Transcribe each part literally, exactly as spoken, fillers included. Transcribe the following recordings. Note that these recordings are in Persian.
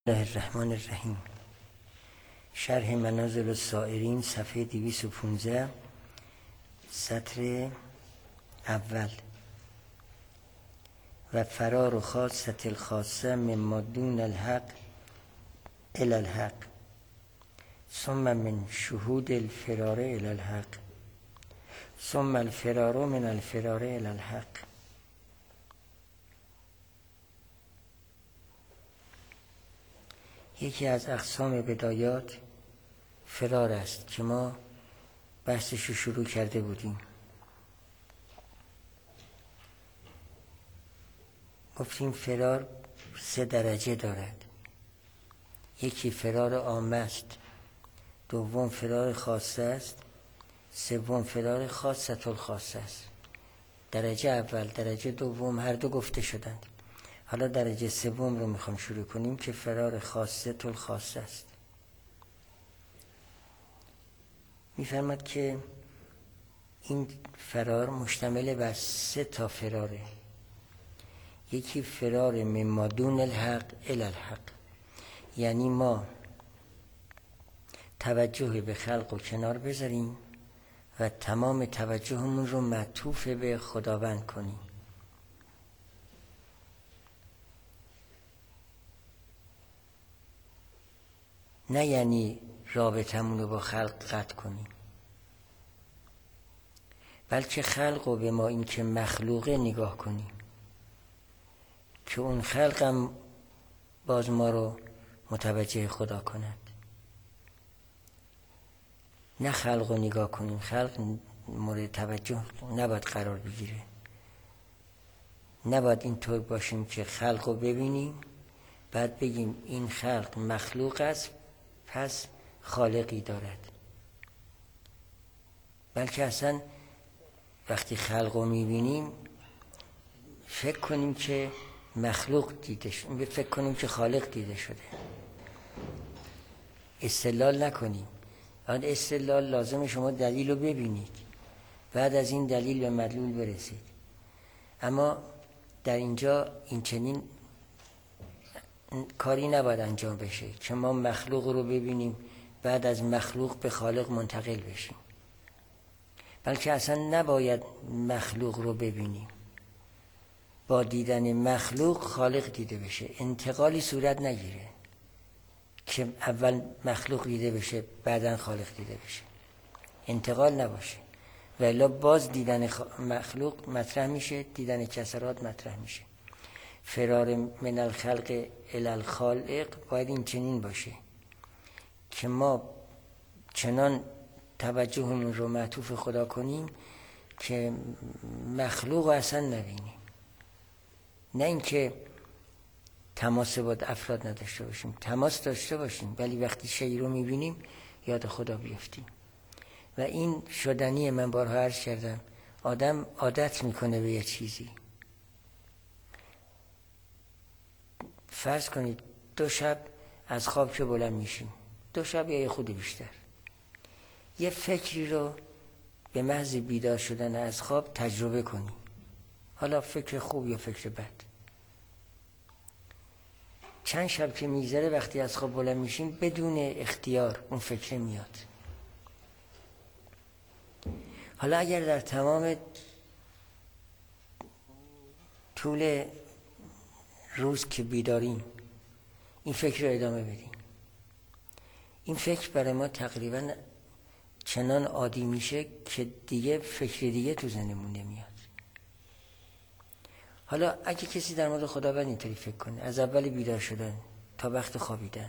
الله الرحمن الرحیم. شرح منازل السائرین صفحه دویست و پانزده سطر اول. و فرار خاصة الخاصة مما دون الحق الى الحق ثم من شهود الفرار الى الحق ثم الفرار من الفرار الى الحق. یکی از اقسام بدایات فرار است که ما بحثش رو شروع کرده بودیم. گفتیم فرار سه درجه دارد. یکی فرار عامه است، دوم فرار خاصه است، سوم فرار خاصة الخاصه است. درجه اول، درجه دوم هر دو گفته شدند. حالا درجه سوم رو میخوام شروع کنیم که فرار خاصة الخاصه است. میفرماد که این فرار مشتمل بر سه تا فراره. یکی فرار مما دون الحق الی الحق، یعنی ما توجه به خلق و کنار بذاریم و تمام توجهمون رو معطوف به خداوند کنیم. نه یعنی رابطمون رو با خلق قطع کنیم، بلکه خلق رو به ما این که مخلوقه نگاه کنیم که اون خلقم باز ما رو متوجه خدا کند. نه خلق رو نگاه کنیم، خلق مورد توجه نباید قرار بگیره. نباید اینطور باشیم که خلق رو ببینیم بعد بگیم این خلق مخلوق است پس خالقی دارد، بلکه اصلا وقتی خلق رو میبینیم فکر کنیم که مخلوق دیده شده، فکر کنیم که خالق دیده شده. استدلال نکنیم. بعد استدلال لازم شما دلیل رو ببینید، بعد از این دلیل به مدلول برسید. اما در اینجا این چنین کاری نباید انجام بشه که ما مخلوق رو ببینیم بعد از مخلوق به خالق منتقل بشیم، بلکه اصلا نباید مخلوق رو ببینیم. با دیدن مخلوق خالق دیده بشه، انتقالی صورت نگیره که اول مخلوق دیده بشه بعداً خالق دیده بشه. انتقال نباشه، ولی باز دیدن مخلوق مطرح میشه، دیدن کسرات مطرح میشه. فرار من الخلق الی الخالق باید این چنین باشه که ما چنان توجهمون رو معطوف خدا کنیم که مخلوق رو اصلا نبینیم. نه اینکه تماس با افراد نداشته باشیم، تماس داشته باشیم، ولی وقتی شیء رو میبینیم یاد خدا بیفتیم. و این شدنی. من بارها عرض کردم آدم عادت میکنه به یه چیزی. فرض کنید دو شب از خواب که بلند میشیم، دو شب یا یه خود بیشتر، یه فکری رو به محض بیدار شدن از خواب تجربه کنیم. حالا فکر خوب یا فکر بد، چند شب که میگذره وقتی از خواب بلند میشیم بدون اختیار اون فکر میاد. حالا اگر در تمام طول روز که بیداریم این فکر رو ادامه بدیم، این فکر برای ما تقریبا چنان عادی میشه که دیگه فکر دیگه تو ذهنمون نمیاد. حالا اگه کسی در مورد خداوند اینطوری فکر کنه، از اول بیدار شدن تا وقت خوابیدن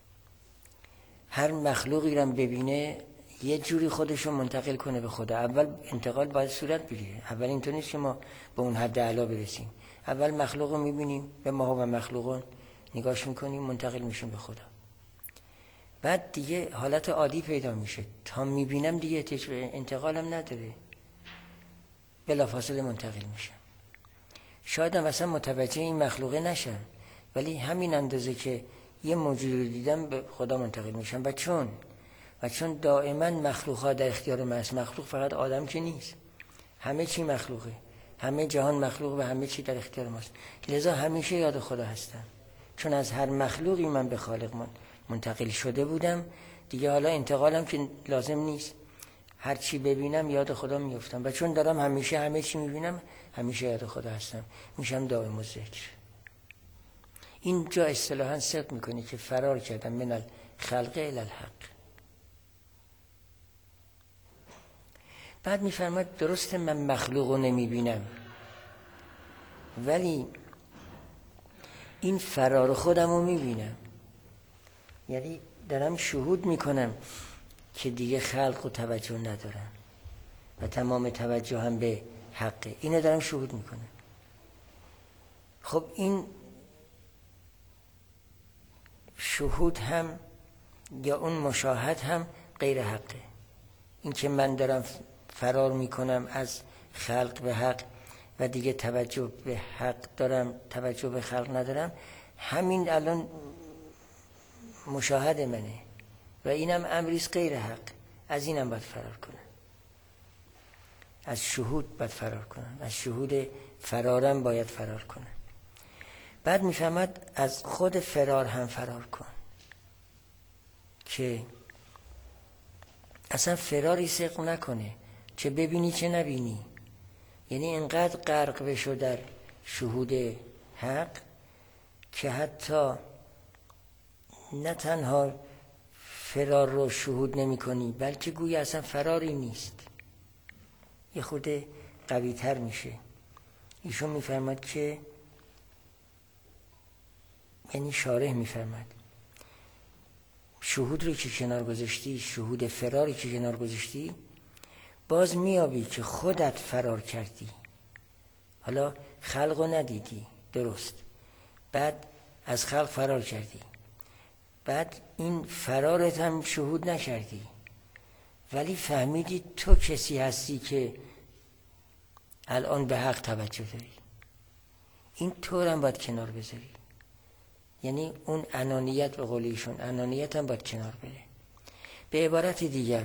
هر مخلوقی رو ببینه یه جوری خودشو منتقل کنه به خدا. اول انتقال باید صورت بگیره. اول اینطور نیست که ما به اون حد اعلی برسیم. اول مخلوق رو میبینیم، به ما و مخلوقون نگاش میکنیم، منتقل میشیم به خدا. بعد دیگه حالت عادی پیدا میشه. تا میبینم دیگه انتقالم نداره، بلافاصله منتقل میشم. شاید هم اصلا متوجه این مخلوقه نشم، ولی همین اندازه که یه موجود رو دیدم به خدا منتقل میشم. و چون و چون دائما مخلوقات در اختیار من است. مخلوق فقط آدم که نیست، همه چی مخلوقه، همه جهان مخلوق و همه چی در اختیار ماست. لذا همیشه یاد خدا هستم. چون از هر مخلوقی من به خالق من منتقل شده بودم دیگه، حالا انتقالم که لازم نیست، هر چی ببینم یاد خدا میفتم و چون دارم همیشه همه چی میبینم همیشه یاد خدا هستم، میشم دائم الذکر. اینجا اصطلاحاً صدق میکنی که فرار کردم من الخلق الی الحق. بعد میفرماد درسته من مخلوق رو نمیبینم، ولی این فرار خودم رو میبینم، یعنی دارم شهود میکنم که دیگه خلق و توجه ندارم و تمام توجه هم به حقه، اینو دارم شهود میکنم. خب این شهود هم یا اون مشاهد هم غیر حقه. این که من دارم فرار میکنم از خلق به حق و دیگه توجه به حق دارم، توجه به خلق ندارم، همین الان مشاهده منه و اینم امریست غیر حق. از اینم باید فرار کنم، از شهود باید فرار کنم، از شهود فرارم باید فرار کنم. بعد میفهمد از خود فرار هم فرار کن، که اصلا فراری صدق نکنه، چه ببینی چه نبینی. یعنی اینقدر غرق بشو در شهود حق که حتی نه تنها فرار رو شهود نمی کنی بلکه گویی اصلا فراری نیست، یه خورده قوی تر میشه. ایشون میفرماد که یعنی شارح میفرماد شهود رو که کنار گذاشتی، شهود فراری که کنار گذاشتی، باز میابی که خودت فرار کردی. حالا خلق رو ندیدی، درست، بعد از خلق فرار کردی، بعد این فرارت هم شهود نکردی، ولی فهمیدی تو کسی هستی که الان به حق توجه داری. این طور هم باید کنار بذاری، یعنی اون انانیت به قول ایشون، انانیت هم باید کنار بره. به عبارت دیگر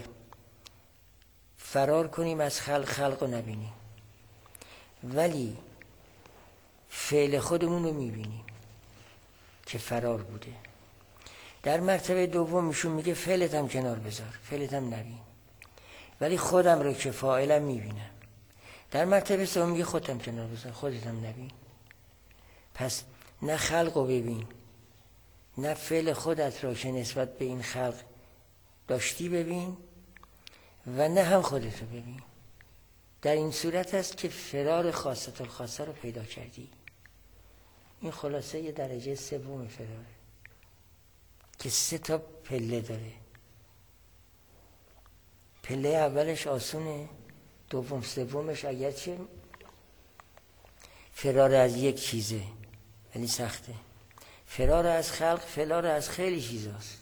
فرار کنیم از خلق، خلق رو نبینیم ولی فعل خودمون رو میبینیم که فرار بوده. در مرتبه دوم ایشون میگه فعلت هم کنار بذار، فعلت هم نبین، ولی خودم رو که فاعلم میبینم. در مرتبه سوم میگه خودم کنار بذار، خودت هم نبین. پس نه خلق رو ببین، نه فعل خودت را که نسبت به این خلق داشتی ببین و نه هم خودت رو ببین. در این صورت است که فرار خاصة الخاصه رو پیدا کردی. این خلاصه یه درجه سوم فراره که سه تا پله داره. پله اولش آسونه، دوم سومش اگرچه فرار از یک چیزه ولی سخته. فرار از خلق فرار از خیلی چیزاست.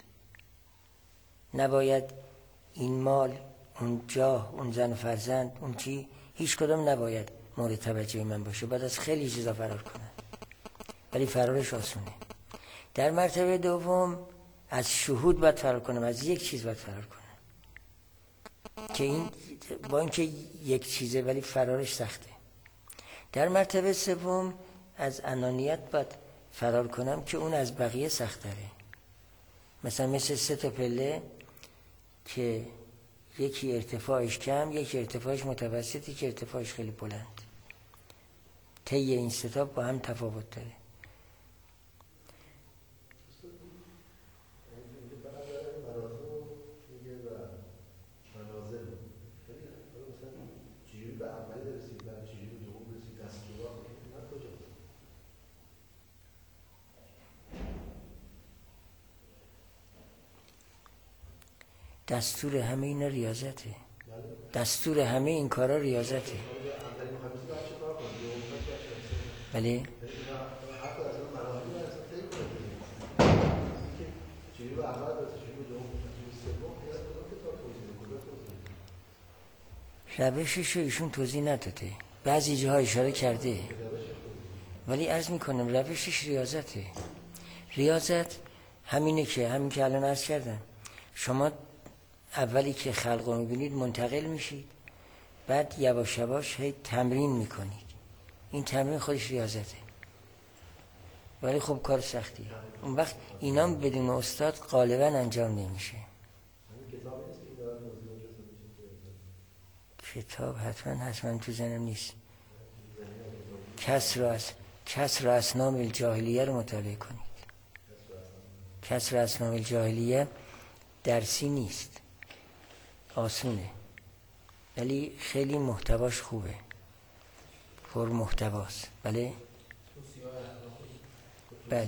نباید این مال، اون جاه، اون زن و فرزند، اون چی، هیچ کدام نباید مورد توجه من باشه، باید از خیلی چیزا فرار کنم، ولی فرارش آسونه. در مرتبه دوم از شهود باید فرار کنم، از یک چیز باید فرار کنم که این با اینکه یک چیزه ولی فرارش سخته. در مرتبه سوم از انانیت باید فرار کنم که اون از بقیه سخت داره. مثلا مثل سه تا پله که یکی ارتفاعش کم، یکی ارتفاعش متوسط، یکی ارتفاعش خیلی بلند. طی این سه تا با هم تفاوت داره. دستور همه اینا ریاضته، دستور همه این کارا ریاضته. ولی روشش رو ایشون توضیح نداده، بعضی جاها اشاره کرده، ولی عرض میکنم روشش ریاضته. ریاضت همینه که همین که الان عرض کردم، شما اولی که خلق رو میبینید منتقل میشید، بعد یواش یواش هی تمرین میکنید. این تمرین خودش ریاضته. ولی خب کار سختیه. اون وقت اینام بدون استاد غالبا انجام نمیشه. کتاب حتما حتما تو ذهنم نیست. کسر از کسر اسنام الجاهلیه رو مطالعه کنید. کسر اسنام الجاهلیه درسی نیست، آسونه، ولی خیلی محتواش خوبه، پر محتواست. بله بله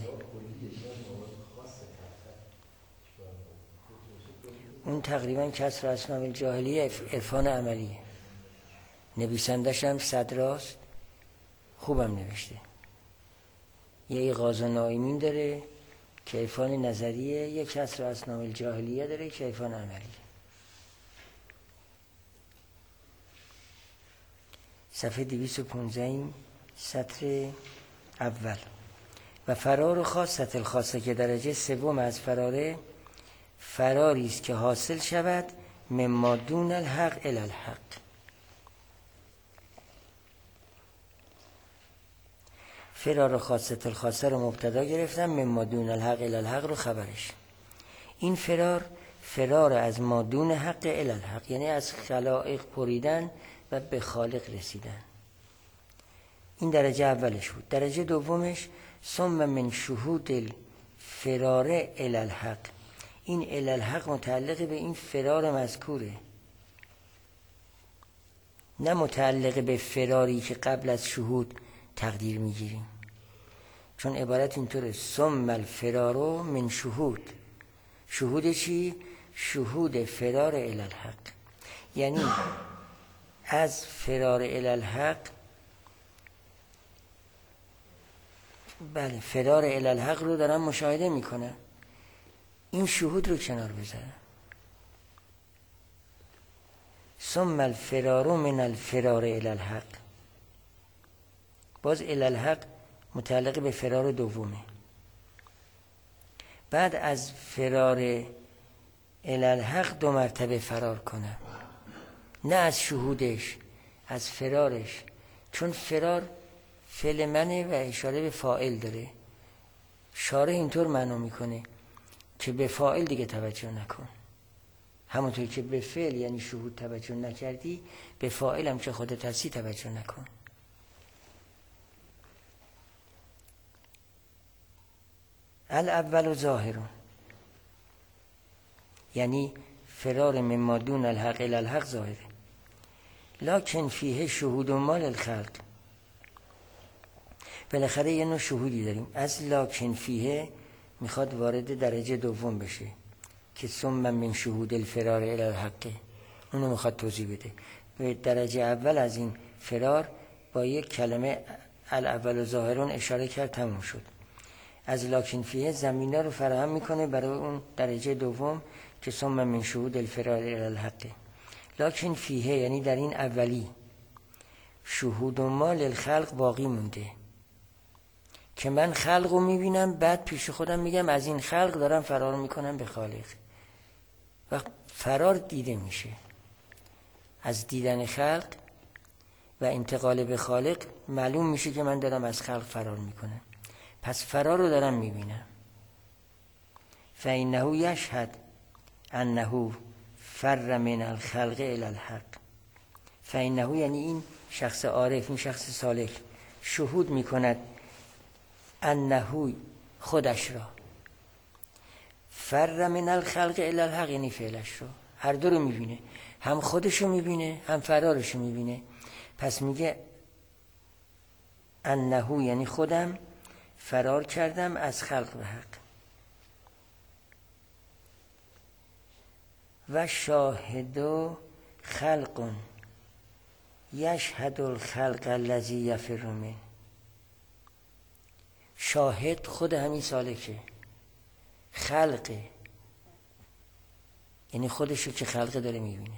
اون تقریبا کسر اسنام الجاهلیه عرفان عملیه. نویسندش هم صدراست، خوبم نوشته. یه ایغاظ نائمین داره که عرفان نظریه، یک کسر اسنام الجاهلیه داره که عرفان عملیه. صفحه دویست و پانزده سطر اول. و فرار خاصت الخاصه که درجه سوم از فراره، فراری است که حاصل شود مما دون الحق الی الحق. فرار خاصت الخاصه رو مبتدا گرفتم، مما دون الحق الی الحق رو خبرش. این فرار فرار از ما دون حق الی الحق، یعنی از خلائق پریدن و به خالق رسیدن. این درجه اولش بود. درجه دومش ثم من شهود الفرار الی الحق. این الی الحق متعلق به این فرار مذکوره، نه متعلق به فراری که قبل از شهود تقدیر میگیریم. چون عبارت اینطوره ثم الفرار من شهود. شهود چی؟ شهود فرار الی الحق، یعنی از فرار الی الحق. بله فرار الی الحق رو دارم مشاهده میکنم، این شهود رو کنار بذارم. ثم الفرار من الفرار الی الحق، باز الی الحق متعلق به فرار دومه. بعد از فرار الی الحق دو مرتبه فرار کنم، نه از شهودش، از فرارش. چون فرار فعل منه و اشاره به فاعل داره. شارح اینطور معنا میکنه که به فاعل دیگه توجه نکن، همونطور که به فعل یعنی شهود توجه نکردی، به فاعل هم که خودت هستی توجه نکن. الاول ظاهرون، یعنی فرار مما دون الحق الی الحق ظاهره. لکن فیه شهود و مال الخلق. بالاخره یه نوع شهودی داریم. از لکن فیه میخواد وارد درجه دوم بشه که ثم من شهود الفرار الی الحق، اونو میخواد توضیح بده. به درجه اول از این فرار با یک کلمه الاول ظاهرون اشاره کرد، تموم شد. از لکن فیه زمینه رو فراهم میکنه برای اون درجه دوم که ثم من شهود الفرار الی الحق. لکن فیه یعنی در این اولی شهود و مال الخلق باقی مونده که من خلق رو میبینم، بعد پیش خودم میگم از این خلق دارم فرار میکنم به خالق. و فرار دیده میشه، از دیدن خلق و انتقال به خالق معلوم میشه که من دارم از خلق فرار میکنم. پس فرار رو دارم میبینم. فإنه یشهد انه فر من الخلق الی الحق. فإنه یعنی این شخص عارف، این شخص صالح شهود میکند انه خودش را، فر من الخلق الی الحق یعنی فعلش رو، هر دو رو میبینه، هم خودش رو میبینه هم فرارش رو میبینه. پس میگه انه یعنی خودم فرار کردم از خلق به حق. و شاهد خلق یشهد الخلق الذی یفر منه. شاهد خود همین سالکه، خلقه، یعنی خودشو که خلقه داره میبینه.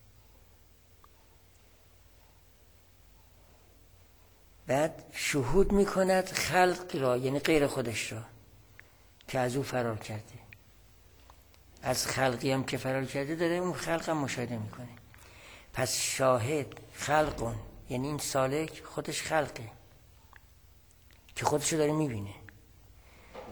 بعد شهود میکند خلق را، یعنی غیر خودش را که از او فرار کرده. از خلقی هم که فرار کرده داره اون خلق هم مشاهده میکنه. پس شاهد خلقون یعنی این سالک خودش خلقه که خودشو داره میبینه.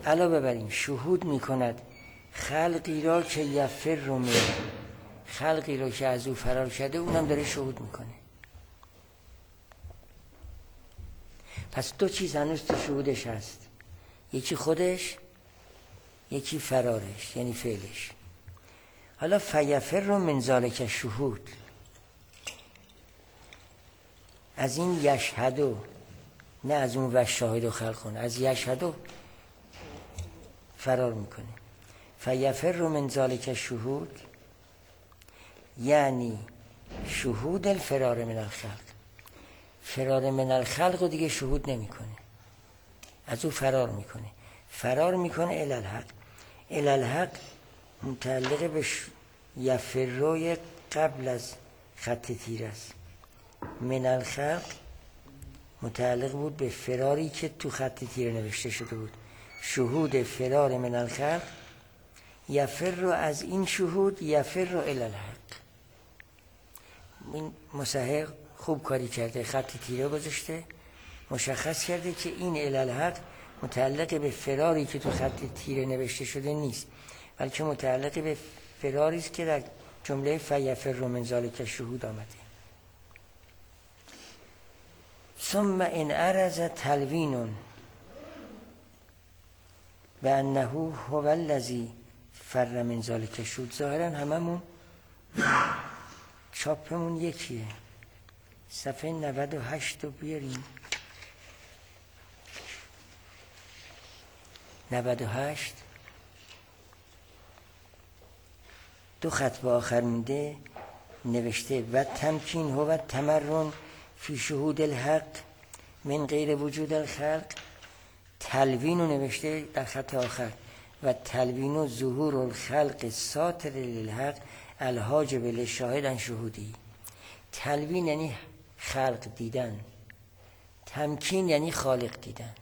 علاوه بر این شهود میکند خلقی را که یفر رو می خلقی را که از او فرار شده اونم داره شهود میکنه. پس دو چیز هنوز تو شهودش هست، یکی خودش، یکی فرارش یعنی فعلش. حالا فیفر رو من ذالک شهود، از این یشهدو، نه از اون و شاهد و خلقون، از یشهدو فرار میکنه. فیفر رو من ذالک شهود یعنی شهود الفرار من الخلق، فرار من الخلق رو دیگه شهود نمیکنه، از او فرار میکنه. فرار میکنه الالحق. الالحق متعلق به یفروی قبل از خط تیر است. من الخلق متعلق بود به فراری که تو خط تیر نوشته شده بود. شهود فرار من الخلق یفر رو از این شهود یفر رو الالحق. این مصحح خوب کاری کرده، خط تیره گذاشته، مشخص کرده که این الالحق متعلق به فراری که تو خط تیره نوشته شده نیست، بلکه متعلق به فراری است که در جمله فیفر من ذالک شهود آمده. ثم ان عرض تلوین و انه هو الذی فر من ذالک شهود. ظاهرا هممون چاپمون یکیه. صفحه نود و هشت رو بیاریم. نود و هشت دو خط به آخر مونده، نوشته و تمکین هو تمرن فی شهود الحق من غیر وجود الخلق. تلوین رو نوشته در خط آخر و تلوین و ظهور الخلق ساتر للحق الحاجب للشاهد عن شهودی. تلوین یعنی خلق دیدن، تمکین یعنی خالق دیدن.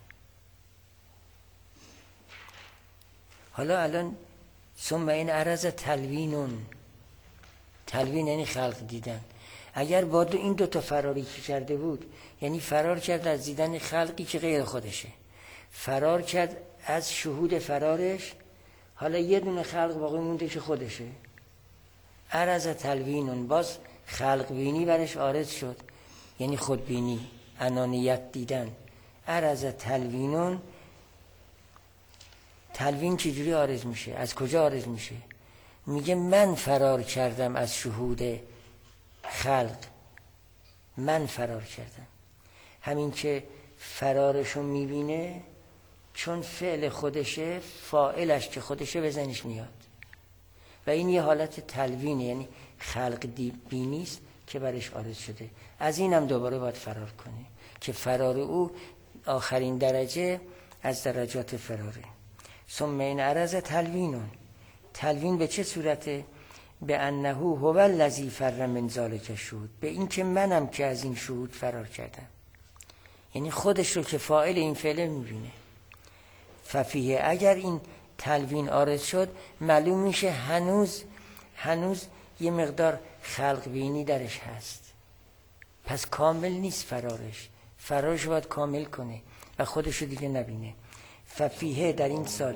حالا الان ثم این عرض تلوینون، تلوین یعنی خلق دیدن. اگر با دو این دوتا فراری که کرده بود، یعنی فرار کرد از دیدن خلقی که غیر خودشه، فرار کرد از شهود فرارش، حالا یه دونه خلق باقی مونده که خودشه. عرض تلوینون، باز خلق بینی برش عارض شد، یعنی خودبینی، انانیت دیدن. عرض تلوینون، تلوین چجوری عارض میشه؟ از کجا عارض میشه؟ میگه من فرار کردم از شهود خلق، من فرار کردم. همین که فرارشو میبینه، چون فعل خودشه، فاعلش که خودشه بزنش میاد و این یه حالت تلوینه، یعنی خلق بینی است که برش عارض شده. از اینم دوباره باید فرار کنه که فرار او آخرین درجه از درجات فراره. ثم این عرض تلوینون، تلوین به چه صورته؟ به انه هو الذی فر من ذالک شهود، به این که منم که از این شهود فرار کردم، یعنی خودش رو که فاعل این فعل میبینه. ففیه، اگر این تلوین عارض شد، معلوم میشه هنوز هنوز یه مقدار خلق بینی درش هست، پس کامل نیست فرارش، فرارش باید کامل کنه و خودش رو دیگه نبینه. ففیه، در این سال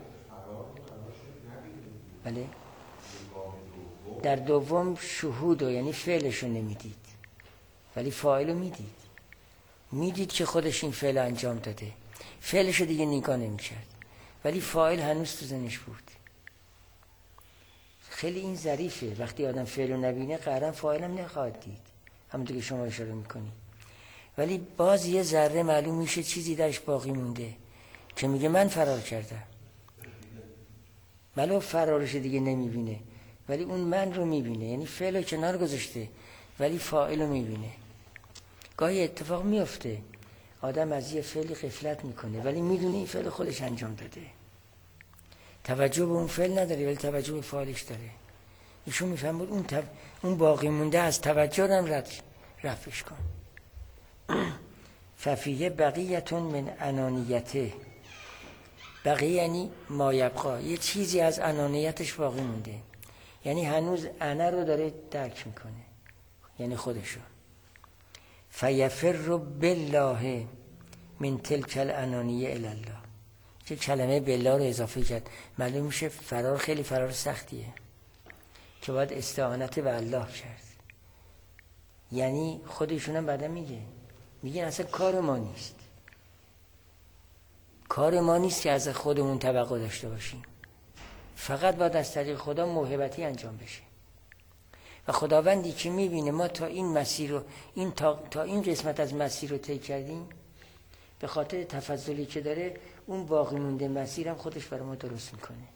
بله در دوم شهودو یعنی فعلشو نمیدید ولی فاعلو میدید، میدید که خودش این فعل انجام داده، فعلشو دیگه نگاه نمیکرد ولی فاعل هنوز تو ذهنش بود. خیلی این ظریفه، وقتی آدم فعلو نبینه قرار فاعلم نخواهد دید، همونطور که شما اشاره میکنی، ولی باز یه ذره معلوم میشه چیزی درش باقی مونده که میگه من فرار کردم. معلوم فرارش دیگه نمیبینه ولی اون من رو میبینه، یعنی فعل رو کنار گذاشته ولی فاعل رو میبینه. گاهی اتفاق میفته آدم از یه فعلی غفلت میکنه ولی میدونه این فعل خودش انجام داده، توجه به اون فعل نداره ولی توجه به فاعلش داره. ایشون میفهم بود اون, تو... اون باقی مونده از توجه هم رد رفعش کن. ففیه بقیتون من انانیته، بقیه یعنی ما یبقا، یه چیزی از انانیتش باقی مونده، یعنی هنوز انا رو داره درک میکنه، یعنی خودشو. فیفر بالله من تلک الانانیه الی الله، که کلمه بالله رو اضافه کرد، معلوم میشه فرار خیلی فرار سختیه که باید استعانت به الله کرد. یعنی خودشون هم بعدا میگه میگه اصلا کار ما نیست، کار ما نیست که از خودمون توقع داشته باشیم، فقط باید از طریق خدا موهبتی انجام بشه. و خداوندی که میبینه ما تا این مسیر رو این تا, تا این قسمت از مسیر رو طی کردیم، به خاطر تفضلی که داره اون باقی مونده مسیرم خودش برای ما درست میکنه.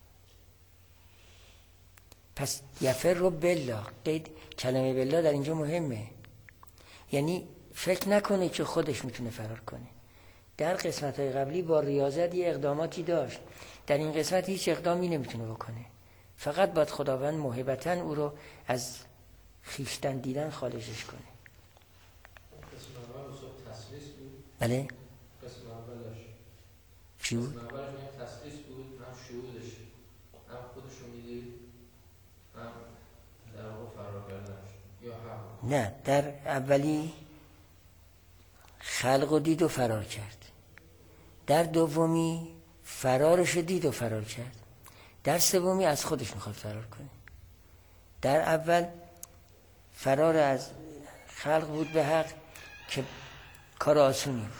پس یفر رو بالله، قید کلمه بالله در اینجا مهمه. یعنی فکر نکنه که خودش میتونه فرار کنه. در قسمت های قبلی با ریاضت یه اقداماتی داشت، در این قسمت هیچ اقدامی نمیتونه بکنه، فقط باید خداوند موهبتاً او رو از خیشتن دیدن خارجش کنه. قسم اول اصول تسلیس بود. بله؟ قسم اولش چی بود؟ قسم اولش هم تسلیس بود، هم شهودش، هم خودش رو میدید، هم در واقع فرار کردنش یا هم. نه، در اولی خلق و دید و فرار کرد، در دومی فرارش دید و فرار کرد، در سومی از خودش میخواد فرار کنه. در اول فرار از خلق بود به حق که کار آسونی بود،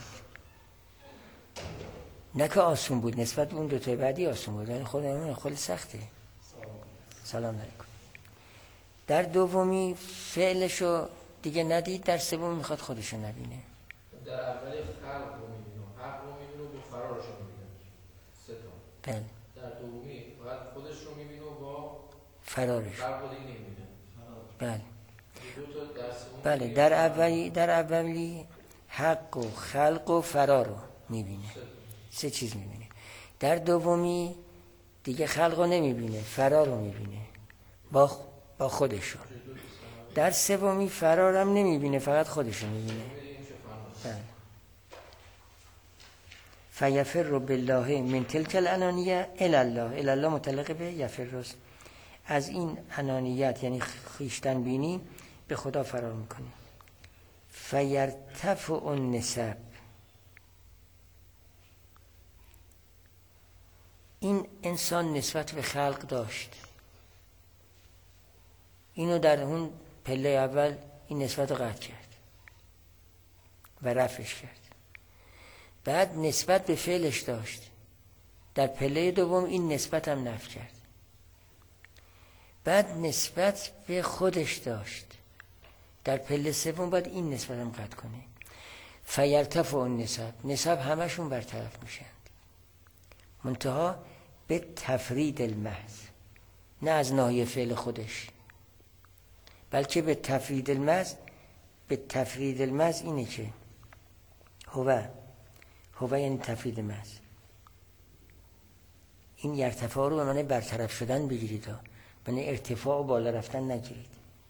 نه که آسون بود نسبت به اون دوتای بعدی آسون بود، یعنی خود اون خیلی سخته. سلام علیکم. در دومی فعلشو دیگه ندید، در سومی میخواد خودشو نبینه. در اولی خلق رو میبینه، حق رو میبینه و فرارش رو میبینه، سه تا. بله. در دومی فقط خودش رو میبینه و با فرارش. خلق رو دیگه نمیبینه. بله. دو تا در سوم. بله، در اولی در اولی حق و خلق و فرار رو میبینه، سه چیز میبینه. در دومی دیگه خلق رو نمیبینه، فرار رو میبینه با با خودشو. در سومی فرار هم نمیبینه، فقط خودشو میبینه. بله. فیفر بالله من تلک الانانیه الی الله. الی الله متعلق به یفر است. از این انانیت یعنی خیشتن بینی به خدا فرار میکنه. فیرتفع النسب. این انسان نسبت به خلق داشت، اینو در اون پله اول این نسبت رو قطع کرد و رفعش کرد. بعد نسبت به فعلش داشت، در پله دوم این نسبت هم نفی کرد. بعد نسبت به خودش داشت، در پله سوم باید این نسبت هم قطع کنه. فیرتفع النسب. نسب همشون برطرف میشن، منتها به تفرید المحض، نه از ناحیه فعل خودش، بلکه به تفرید المحض. به تفرید المحض اینه که هو هو یعنی تفرید محض. این ارتفاع رو به معنی برطرف شدن بگیرید، به معنی ارتفاع و بالا رفتن نگیرید.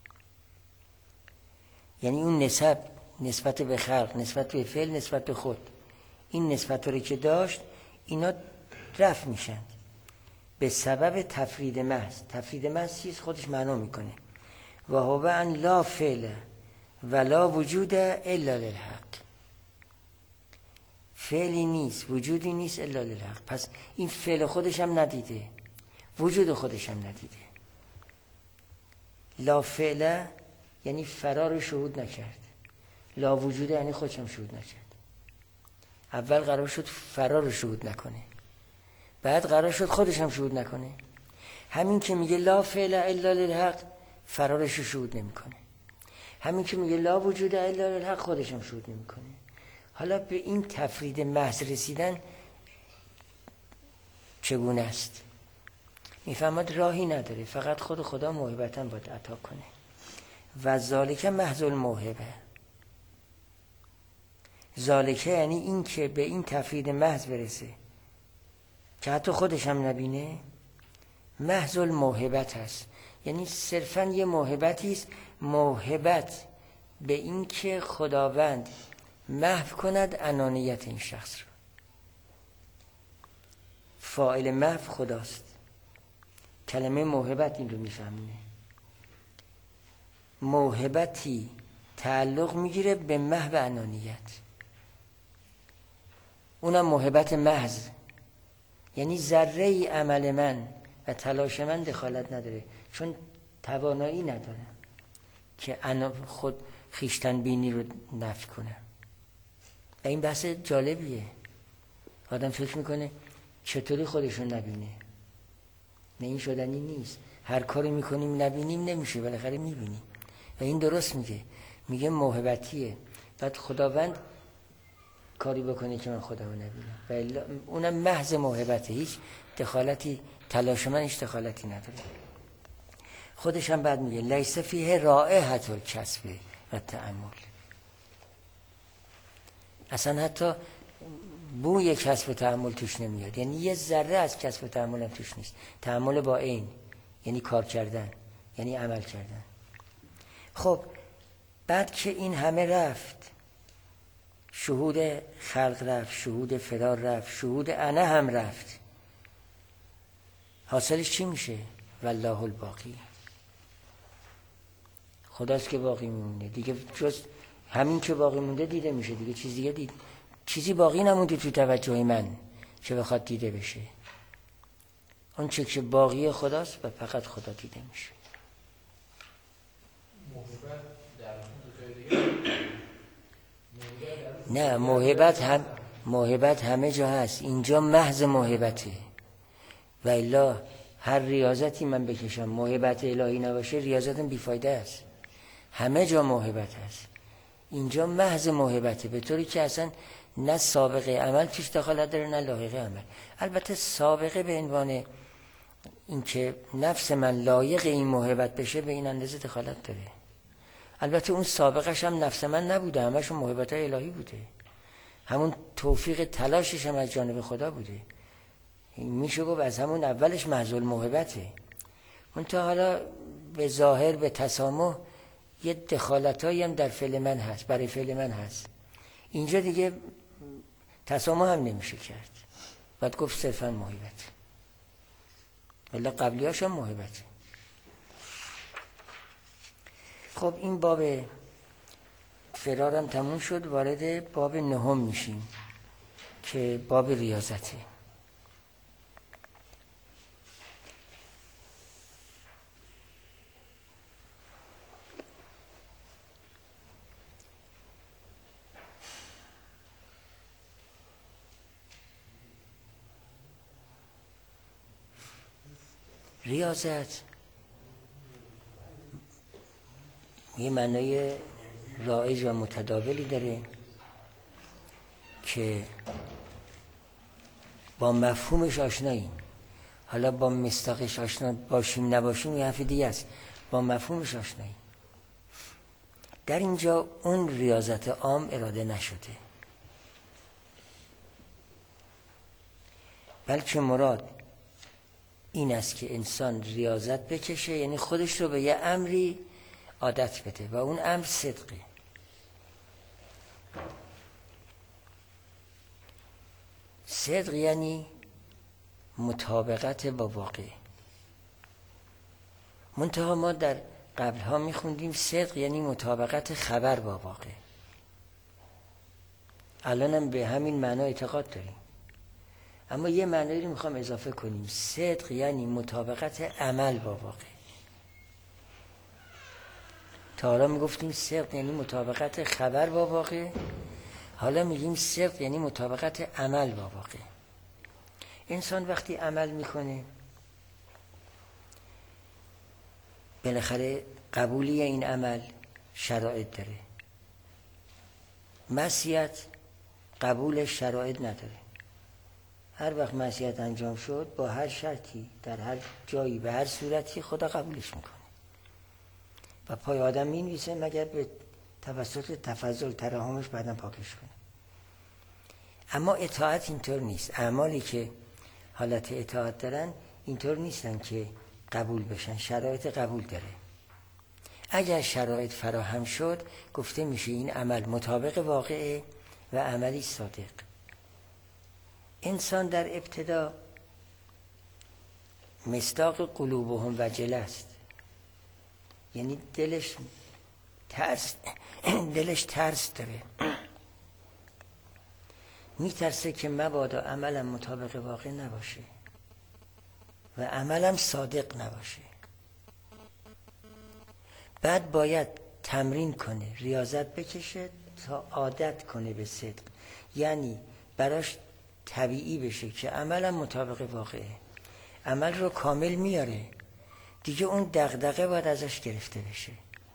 یعنی اون نسب، نسبت به خلق، نسبت به فعل، نسبت به خود، این نسبت رو که داشت اینا رفع میشن به سبب تفرید محض. تفرید محض چیز خودش معنا میکنه و هو ان لا فعل ولا وجود الا للحق. فعلی نیست، وجودی نیست الا للحق. پس این فعل خودش هم ندیده، وجود خودش هم ندیده. لا فعل یعنی فرار شهود نکرد، لا وجود یعنی خودش هم شهود نکرد. اول قرار شد فرار شهود نکنه، بعد قرار شد خودش هم شهود نکنه. همین که میگه لا فعل الا للحق فرارش رو شهود نمیکنه، همین که میگه لا وجود الا للحق خودش هم شهود نمیکنه. حالا به این تفرید محض رسیدن چگونه است؟ میفهمد راهی نداره، فقط خود خدا موهبتاً باید عطا کنه. و ذالک محض الموهبه. ذالک یعنی این که به این تفرید محض برسه که حتی خودش هم نبینه، محض الموهبت هست. یعنی صرفاً یه موهبتی است، موهبت به این که خداوند محو کند انانیت این شخص رو. فاعل محو خداست. کلمه موهبت این رو میفهمونه. موهبتی تعلق میگیره به محو انانیت، اونم موهبت محض، یعنی ذره ای عمل من و تلاش من دخالت نداره، چون توانایی ندارم که انا خود خویشتن بینی رو نفی کنم. و این بحث جالبیه. آدم فکر میکنه چطوری خودشون نبینه. نه، این شدنی نیست. هر کاری میکنیم نبینیم نمیشه، بالاخره میبینیم. و این درست میگه، میگه موهبتیه. بعد خداوند کاری بکنه که من خودمو نبینم و اونم محض موهبته، هیچ دخالتی، تلاش من هیچ دخالتی نداره. خودش هم بعد میگه لیس فیه رائحة الکسب و تأمل. اصلا حتی بوی کسب و تأمل توش نمیاد، یعنی یه ذره از کسب و تأمل هم توش نیست. تأمل با عین یعنی کار کردن، یعنی عمل کردن. خب بعد که این همه رفت، شهود خلق رفت، شهود فرار رفت، شهود انا هم رفت، حاصلش چی میشه؟ والله الباقی. خداست که باقی میمونه دیگه، جز همین که باقی مونده دیده میشه دیگه. چیز دیگه دید چیزی باقی نمونده تو توجه من که بخواد دیده بشه. اون چه که باقی خداست و فقط خدا دیده میشه. نه، موهبت هم موهبت همه جا هست، اینجا محض موهبته. و الا هر ریاضتی من بکشم موهبت الهی نباشه، ریاضتم بیفایده است. همه جا موهبت هست، اینجا محض موهبته، به طوری که اصلا نه سابقه عمل توش دخالت داره نه لاحقه عمل. البته سابقه به عنوان اینکه نفس من لایق این موهبت بشه به این اندازه دخالت داره. البته اون سابقش هم نفس من نبوده، همشون موهبت های الهی بوده. همون توفیق تلاشش هم از جانب خدا بوده. میشه گفت از همون اولش محض الموهبته. اون تا حالا به ظاهر به تسامح یه دخالتایی هم در فعل من هست، برای فعل من هست. اینجا دیگه تسامح هم نمیشه کرد، باید گفت صرفا موهبت. ولی قبلیاش هم موهبت. خب این باب فرارم تموم شد، وارد باب نهم میشیم که باب ریاضته. ریاضت یه معنای رایج و متداولی داره که با مفهومش آشناییم. حالا با مصداقش آشنا باشیم نباشیم یه حرف دیگه است. با مفهومش آشناییم. در اینجا اون ریاضت عام اراده نشده، بلکه مراد این است که انسان ریاضت بکشه، یعنی خودش رو به یه امری عادت بده و اون امر صدقه. صدق یعنی مطابقت با واقع. منتها ما در قبلها میخوندیم صدق یعنی مطابقت خبر با واقع. الان هم به همین معنا اعتقاد داریم، اما یه معنایی رو میخوام اضافه کنیم. صدق یعنی مطابقت عمل با واقع. تا حالا میگفتیم صدق یعنی مطابقت خبر با واقع، حالا میگیم صدق یعنی مطابقت عمل با واقع. انسان وقتی عمل میکنه بالاخره قبولی این عمل شرایط داره. معصیت قبول شرایط نداره. هر وقت معصیت انجام شد با هر شرطی در هر جایی به هر صورتی خدا قبولش میکنه و پای آدم مینویسه مگر به توسط تفضل ترحمش بعدم پاکش کنه. اما اطاعت اینطور نیست. اعمالی که حالت اطاعت دارن اینطور نیستن که قبول بشن، شرایط قبول داره. اگر شرایط فراهم شد گفته میشه این عمل مطابق واقعه و عملی صادق. انسان در ابتدا مصداق قلوبهم وجله است، یعنی دلش ترس دلش ترس داره. میترسه که مبادا عملم مطابق واقع نباشه و عملم صادق نباشه. بعد باید تمرین کنه، ریاضت بکشه تا عادت کنه به صدق، یعنی براش طبیعی بشه که عملم مطابق واقعه، عمل رو کامل میاره دیگه، اون دغدغه باید ازش گرفته بشه.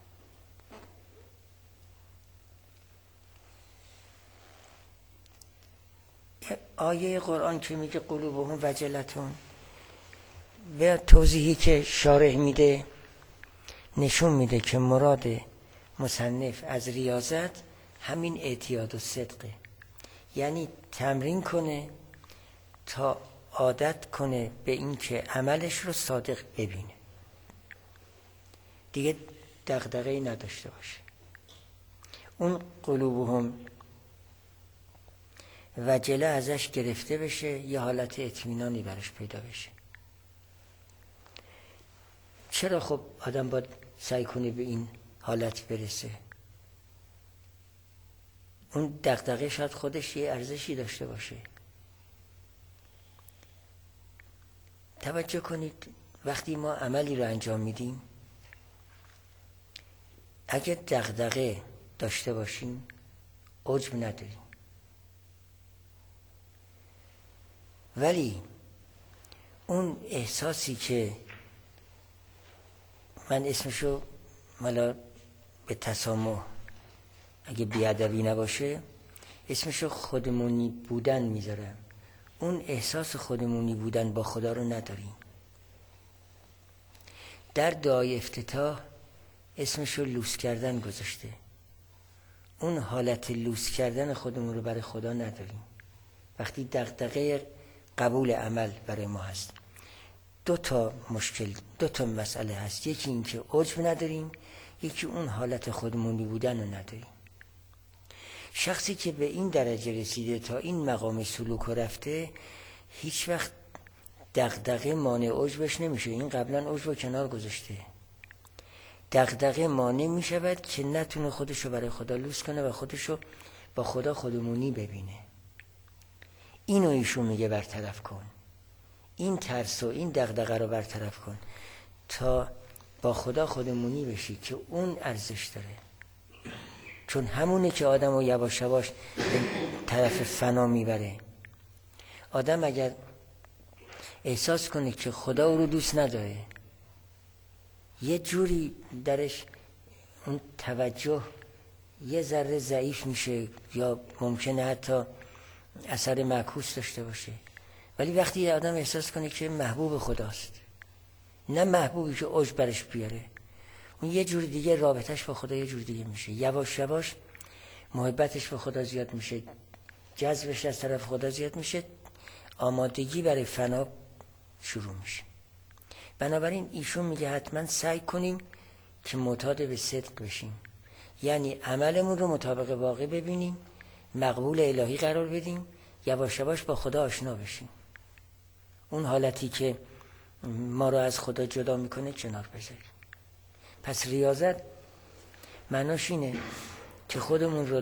آیه قرآن که میگه قلوبهم وجلتون، به توضیحی که شارح میده نشون میده که مراد مصنف از ریاضت همین اعتیاد و صدقه، یعنی تمرین کنه تا عادت کنه به این که عملش رو صادق ببینه، دیگه دغدغه‌ای نداشته باشه. اون قلوبهم وجله ازش گرفته بشه، یه حالت اطمینانی براش پیدا بشه. چرا خب آدم باید سعی کنه به این حالت برسه؟ اون دغدغه شاید خودش یه ارزشی داشته باشه. توجه کنید وقتی ما عملی رو انجام میدیم، اگه دغدغه داشته باشیم عجب نداریم، ولی اون احساسی که من اسمشو مالا به تسامح اگه بیادبی نباشه اسمشو خودمونی بودن میذارم، اون احساس خودمونی بودن با خدا رو نداریم. در دعای افتتاح اسمشو لوس کردن گذاشته، اون حالت لوس کردن خودمون رو برای خدا نداریم. وقتی دغدغه قبول عمل برای ما هست، دو تا مشکل، دو تا مسئله هست، یکی این که عجب نداریم، یکی اون حالت خودمونی بودن رو نداریم. شخصی که به این درجه رسیده تا این مقام سلوک رو رفته، هیچ وقت دغدغه مانع عجبش نمیشه. این قبلا عجب رو کنار گذاشته، دغدغه مانع میشود که نتونه خودش رو برای خدا لوس کنه و خودش رو با خدا خودمونی ببینه. اینو ایشون میگه برطرف کن، این ترس و این دغدغه رو برطرف کن تا با خدا خودمونی بشی که اون ارزش داره. چون همونه که آدم رو یواش یواش به طرف فنا میبره. آدم اگر احساس کنه که خدا او رو دوست نداره، یه جوری درش اون توجه یه ذره ضعیف میشه یا ممکنه حتی اثر معکوس داشته باشه. ولی وقتی آدم احساس کنه که محبوب خداست، نه محبوبی که عجب برش بیاره، اون یه جور دیگه رابطش با خدا یه جور دیگه میشه. یواش یواش محبتش به خدا زیاد میشه، جذبش از طرف خدا زیاد میشه، آمادگی برای فنا شروع میشه. بنابراین ایشون میگه حتما سعی کنیم که معتاد به صدق بشیم، یعنی عملمون رو مطابق واقع ببینیم، مقبول الهی قرار بدیم، یواش یواش با خدا آشنا بشیم. اون حالتی که ما رو از خدا جدا میکنه کنار بذاریم. پس ریاضت معناش اینه که خودمون رو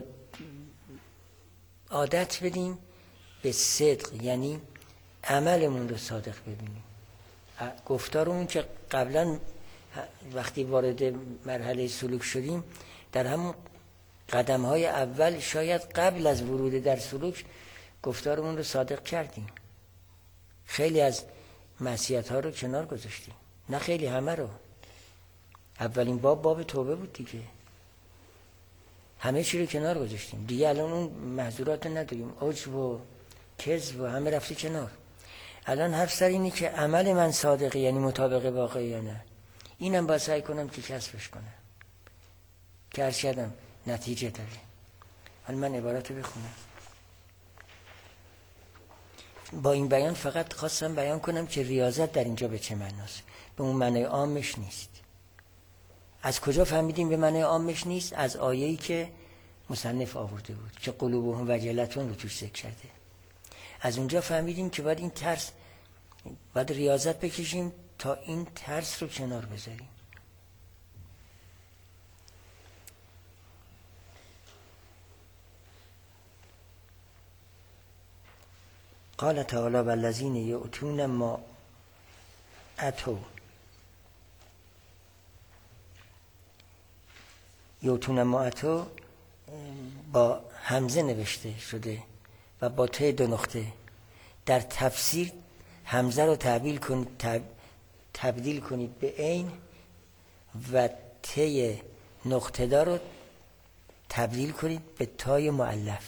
عادت بدیم به صدق، یعنی عملمون رو صادق ببینیم. گفتارمون که قبلا وقتی وارد مرحله سلوک شدیم، در همون قدم‌های اول شاید قبل از ورود در سلوک گفتارمون رو صادق کردیم، خیلی از معصیت‌ها رو کنار گذاشتیم، نه خیلی، همه رو. اولین باب باب توبه بود دیگه، همه چی رو کنار گذاشتیم دیگه. الان اون محظورات رو نداریم، عجب و کذب و همه رفته کنار. الان حرف سر اینه که عمل من صادقه، یعنی مطابق واقعی یا نه. اینم باید سعی کنم که کسبش کنم که ارشدم نتیجه داره. حالا من عبارت رو بخونم. با این بیان فقط خواستم بیان کنم که ریاضت در اینجا به چه معناست. به اون معنای عامش نیست. از کجا فهمیدیم به معنای عامش نیست؟ از آیه‌ای که مصنف آورده بود که قلوبهم وجلتون رو توش ذکر کرده. از اونجا فهمیدیم که باید این ترس، باید ریاضت بکشیم تا این ترس رو کنار بذاریم. قال تعالی والذین یؤتون ما اتوا، یؤتون ما اتوا با همزه نوشته شده و با ته دو نقطه. در تفسیر همزه رو تبدیل کنید تب... تبدیل کنید به عین و ته نقطه دار رو تبدیل کنید به تای مؤلف.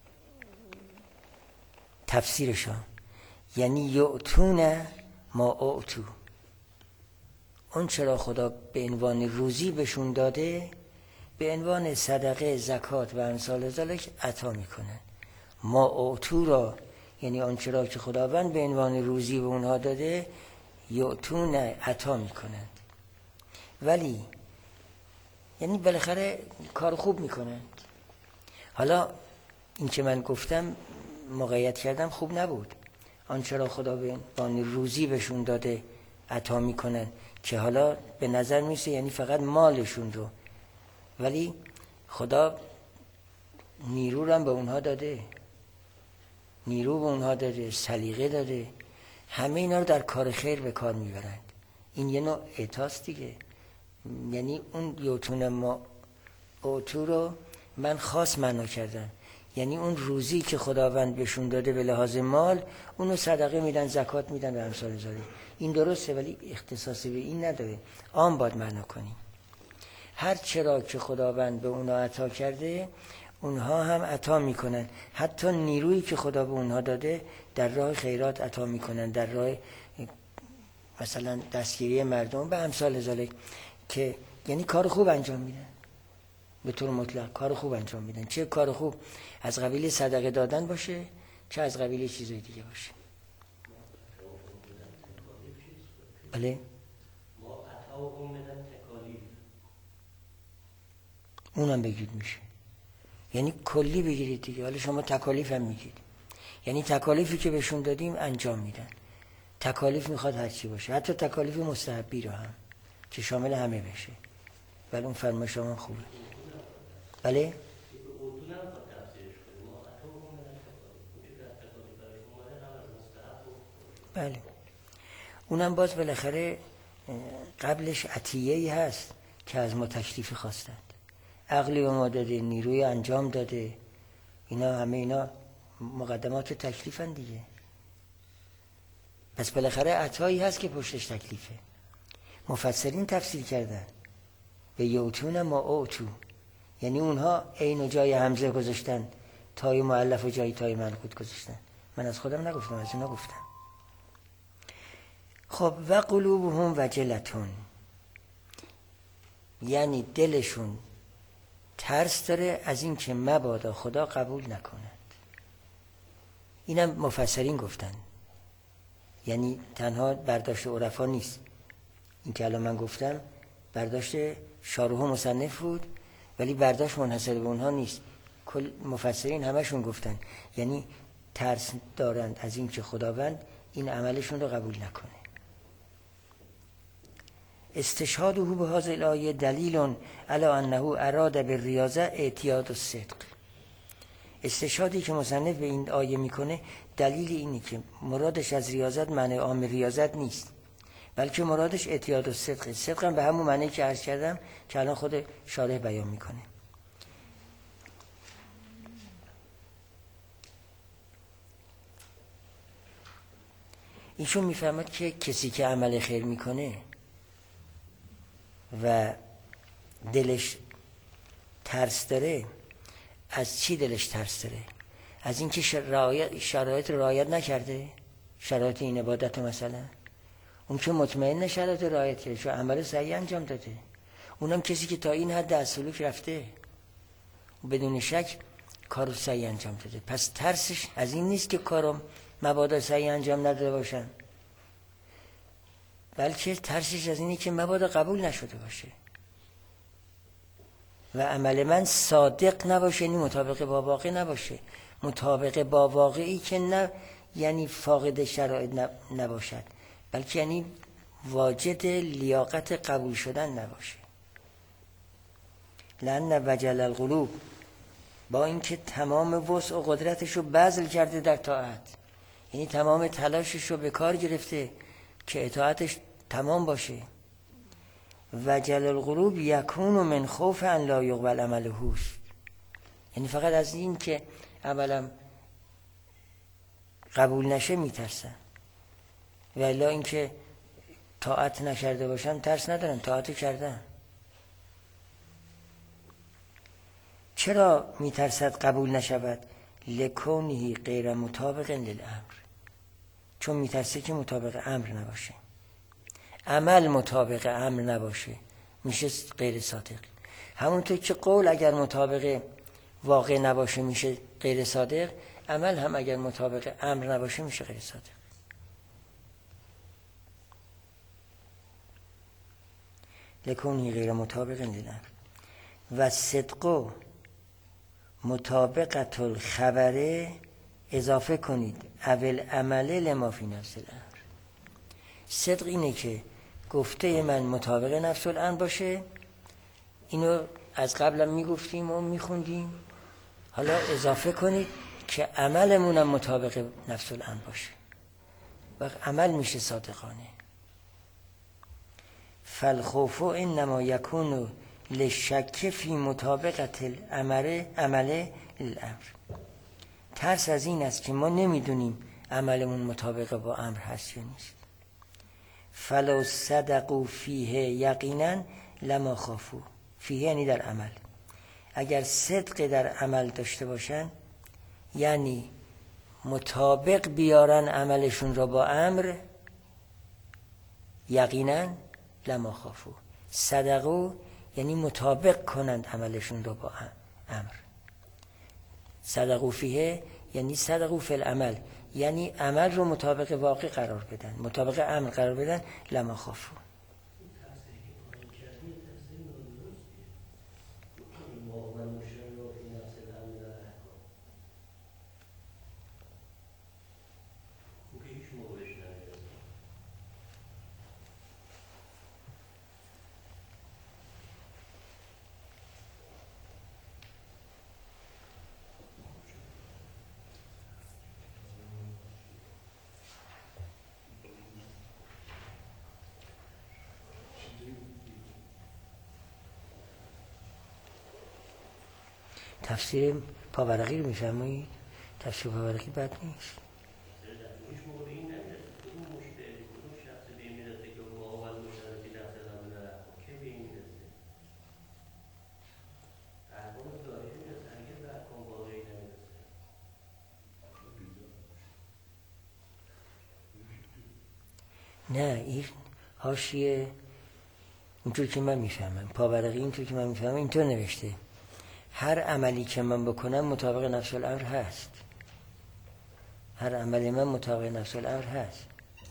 تفسیرشان یعنی یؤتون ما اعطوا، اون چرا خدا به عنوان روزی بهشون داده به عنوان صدقه، زکات و امثال ذالک عطا میکنن. ما اعطوا را یعنی آن چرا که خداوند به عنوان روزی به اونها داده یؤتون عطا میکنند. ولی یعنی بالاخره کار خوب میکنند. حالا این که من گفتم مقید کردم خوب نبود. آن چرا خدا به عنوان روزی بهشون داده عطا میکنن که حالا به نظر میسه یعنی فقط مالشون رو، ولی خدا نیرو رو هم به اونها داده، نیرو به اونها داده، سلیقه داده، همه اینا رو در کار خیر به کار میبرند. این یه نوع اعطاست دیگه. یعنی اون یؤتون ما اعطوا رو من خاص معنا کردم، یعنی اون روزی که خداوند بهشون داده به لحاظ مال اونو صدقه میدن، زکات میدن و امثال ذالک. این درسته ولی اختصاصی به این نداره، عام باید معنا کنیم. هر چرا که خداوند به اونها عطا کرده اونها هم عطا میکنن، حتی نیرویی که خدا به اونها داده در راه خیرات عطا میکنن، در راه مثلا دستگیری مردم به امثال ذالک، که یعنی کار خوب انجام میدن. به طور مطلق کار خوب انجام میدن، چه کار خوب از قبیل صدقه دادن باشه چه از قبیل چیزای دیگه باشه. بله اونم بگید میشه، یعنی کلی بگیرید دیگه. حالا شما تکالیف هم میگید، یعنی تکالیفی که بهشون دادیم انجام میدن. تکالیف میخواد هر چی باشه، حتی تکالیف مستحبی رو هم که شامل همه بشه. ولی اون فرما شما خوبه. بله بله اونم باز بالاخره قبلش عطیه‌ای هست که از ما تکلیفی خواستند، عقلی به ما داده، نیروی انجام داده، اینا همه اینا مقدمات تکلیفن دیگه. پس بالاخره عطایی هست که پشتش تکلیفه. مفسرین تفسیر کردن به یؤتون ما اعطوا، یعنی اونها عین و جای همزه گذاشتن، تای مؤلف و جای تای منقوط گذاشتن. من از خودم نگفتم، از اونا گفتم. خب و قلوبهم وجلتون، یعنی دلشون ترس داره از این که مبادا خدا قبول نکند. اینم مفسرین گفتن، یعنی تنها برداشت عرفا نیست. این که الان من گفتم برداشت شارح و مصنف بود، ولی برداشت منحصر به اونها نیست. کل مفسرین همشون گفتن یعنی ترس دارند از این که خداوند این عملشون رو قبول نکنه. استشهاده به هذه الآیه دلیل علی انه اراد بالریاضه اعتیاد الصدق. استشهادی که مصنف به این آیه میکنه دلیل اینه که مرادش از ریاضت معنی عام ریاضت نیست، بلکه مرادش اعتیاد الصدق. صدق هم به همون معنی که عرض کردم که الان خود شارح بیان میکنه. ایشون میفهمد که کسی که عمل خیر میکنه و دلش ترس داره، از چی دلش ترس داره؟ از اینکه شرایط رعایت نکرده، شرایط این عبادت مثلا. اون که مطمئن شرایط رعایت کرده، چون عمل صحیح انجام داده. اونم کسی که تا این حد از سلوک رفته و بدون شک کارو صحیح انجام داده. پس ترسش از این نیست که کارو مبادا صحیح انجام نداده باشن، بلکه ترسش از اینه که مبادا قبول نشده باشه و عمل من صادق نباشه، یعنی مطابق با واقع نباشه. مطابق با واقعی که نه یعنی فاقد شرایط نباشد، بلکه یعنی واجد لیاقت قبول شدن نباشه. لأن وجل القلوب، با اینکه تمام وسع و قدرتش رو بذل کرده در طاعت، یعنی تمام تلاشش رو به کار گرفته که اطاعتش تمام باشه. و جل القلوب یکون من خوف ان لا یقبل عمله، یعنی فقط از این که عملم قبول نشه میترسن، و الا این که طاعت نکرده باشن ترس ندارن، طاعت کردن. چرا میترسد قبول نشود؟ لکونه غیر مطابق للامر، چون میترسه که مطابق امر نباشه. عمل مطابق امر نباشه میشه غیر صادق. همونطور که قول اگر مطابق واقع نباشه میشه غیر صادق، عمل هم اگر مطابق امر نباشه میشه غیر صادق. لکونی غیر مطابق للامر و صدق مطابقت الخبره اضافه کنید اول عمله لما فی نفس الامر. صدق اینه که گفته من مطابق نفس الامر باشه، اینو از قبلم میگفتیم و میخوندیم، حالا اضافه کنید که عملمونم مطابق نفس الامر باشه، وقت عمل میشه صادقانه. فالخوف انما یکون لشک فی مطابقت الامر عمله الامر. ترس از این است که ما نمیدونیم عملمون مطابق با امر هست یا نیست. فلو صدقوا فیه یقینا لما خافوا، فیه یعنی در عمل، اگر صدق در عمل داشته باشن یعنی مطابق بیارن عملشون را با امر، یقینا لما خافوا. صدقوا یعنی مطابق کنند عملشون را با امر. صدقوا فیه یعنی صدقوا فی العمل، یعنی عمل رو مطابق واقع قرار بدن، مطابق امر قرار بدن. لما خافوا. تفسیر پاورقی رو میفهمید؟ تفسیر پاورقی بد نیست. نه این حاشیه اینطور که من میفهمم، پاورقی اینطور که من میفهمم اینطور نوشته: هر عملی که من بکنم مطابق نفس الامر هست، هر عملی من مطابق نفس الامر هست.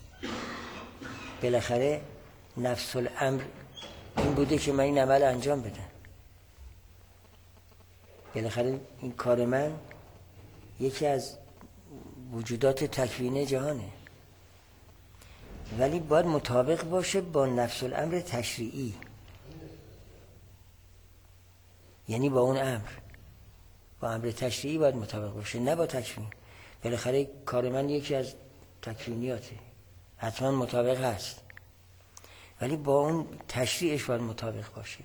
بالاخره نفس الامر این بوده که من این عمل انجام بدم. بالاخره این کار من یکی از وجودات تکوینی جهانه، ولی باید مطابق باشه با نفس الامر تشریعی، یعنی با اون امر، با امر تشریعی باید مطابق باشه، نه با تکوین. بالاخره کار من یکی از تکوینیاته، حتما مطابق هست، ولی با اون تشریعش باید مطابق باشه.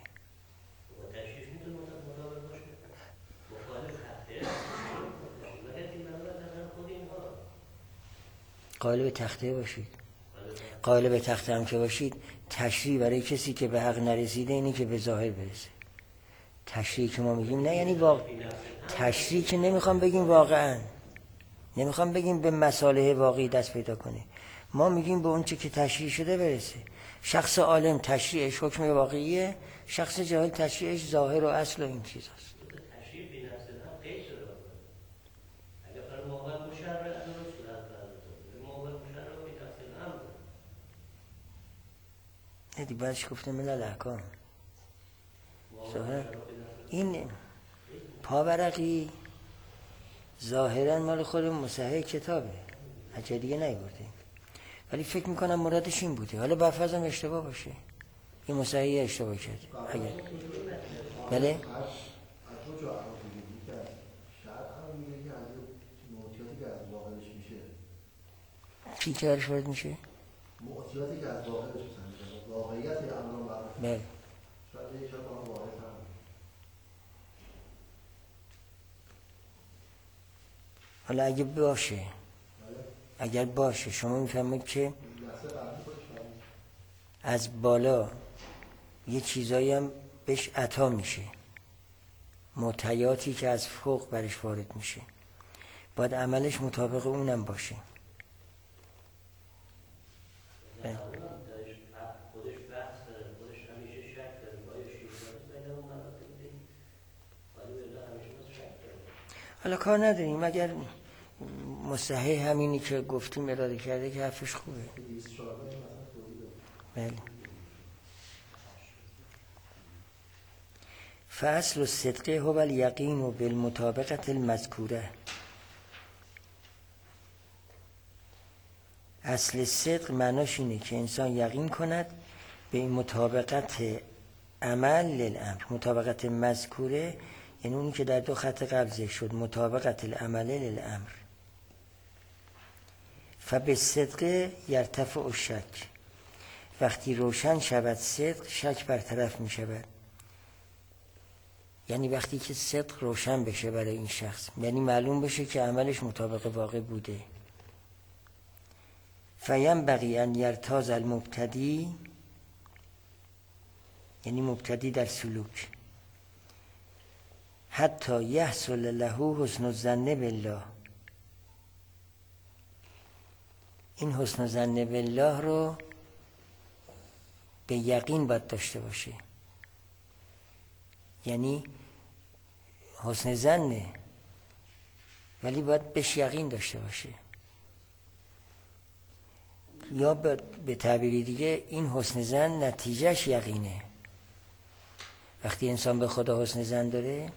قائل به تخته باشید. قائل به تخته هم که باشید، تشریع برای کسی که به حق نرسیده اینه که به ظاهر برسه. تشریع که ما میگیم نه یعنی واقع، تشریع که نمیخوام بگیم واقعا، نمیخوام بگیم به مصالح واقعی دست پیدا کنه، ما میگیم به اون چه که تشریع شده برسه. شخص عالم تشریعش حکم واقعیه، شخص جاهل تشریعش ظاهر و اصل و این چیزاست. ندی بعدش گفته من الاحکام. این پاورقی ظاهرا مال خود مصحح کتابه، حاجه دیگه نیورده، ولی فکر میکنم مرادش این بوده. حالا برفرضم اشتباه باشه، این مصحح اشتباه کرده اگر بله. چی که درش وارد میشه؟ معطیاتی که از واقع بشه سنجه واقعیت امران برمشه بله شاید یک شاید با هم واقعیت هم حالا اگه باشه اگر باشه شما میفهمید که از بالا یه چیزایی هم بهش عطا میشه، معطیاتی که از فوق برش وارد میشه، باید عملش مطابق اونم باشه. خودش بحث داره، خودش همیشه شک داره، باید شیطان بین اون مراتب دید ولی به همیشه باز شک داره. حالا کار نداریم اگر مصحح همینی که گفتیم اراده کرده که حرفش خوبه. بله. فاصل الصدق هو الیقین بالمطابقة المذکوره. اصل صدق معناش اینه که انسان یقین کند به این مطابقت عمل للامر. مطابقت مذکوره یعنی اونی که در دو خط قبل ذکر شد، مطابقت العمل للامر. فبالصدق یرتفع الشک. وقتی روشن شود صدق، شک برطرف می شود. یعنی وقتی که صدق روشن بشه برای این شخص، یعنی معلوم بشه که عملش مطابق واقع بوده. فینبغی ان یرتاض المبتدی، یعنی مبتدی در سلوک، حتی یحصل له حسن الظن بالله. این حسن الظن بالله رو به یقین باید داشته باشه. یعنی حسن ظنه ولی باید بهش یقین داشته باشه. یا به تعبیری دیگه این حسن ظن نتیجهش یقینه. وقتی انسان به خدا حسن ظن داره،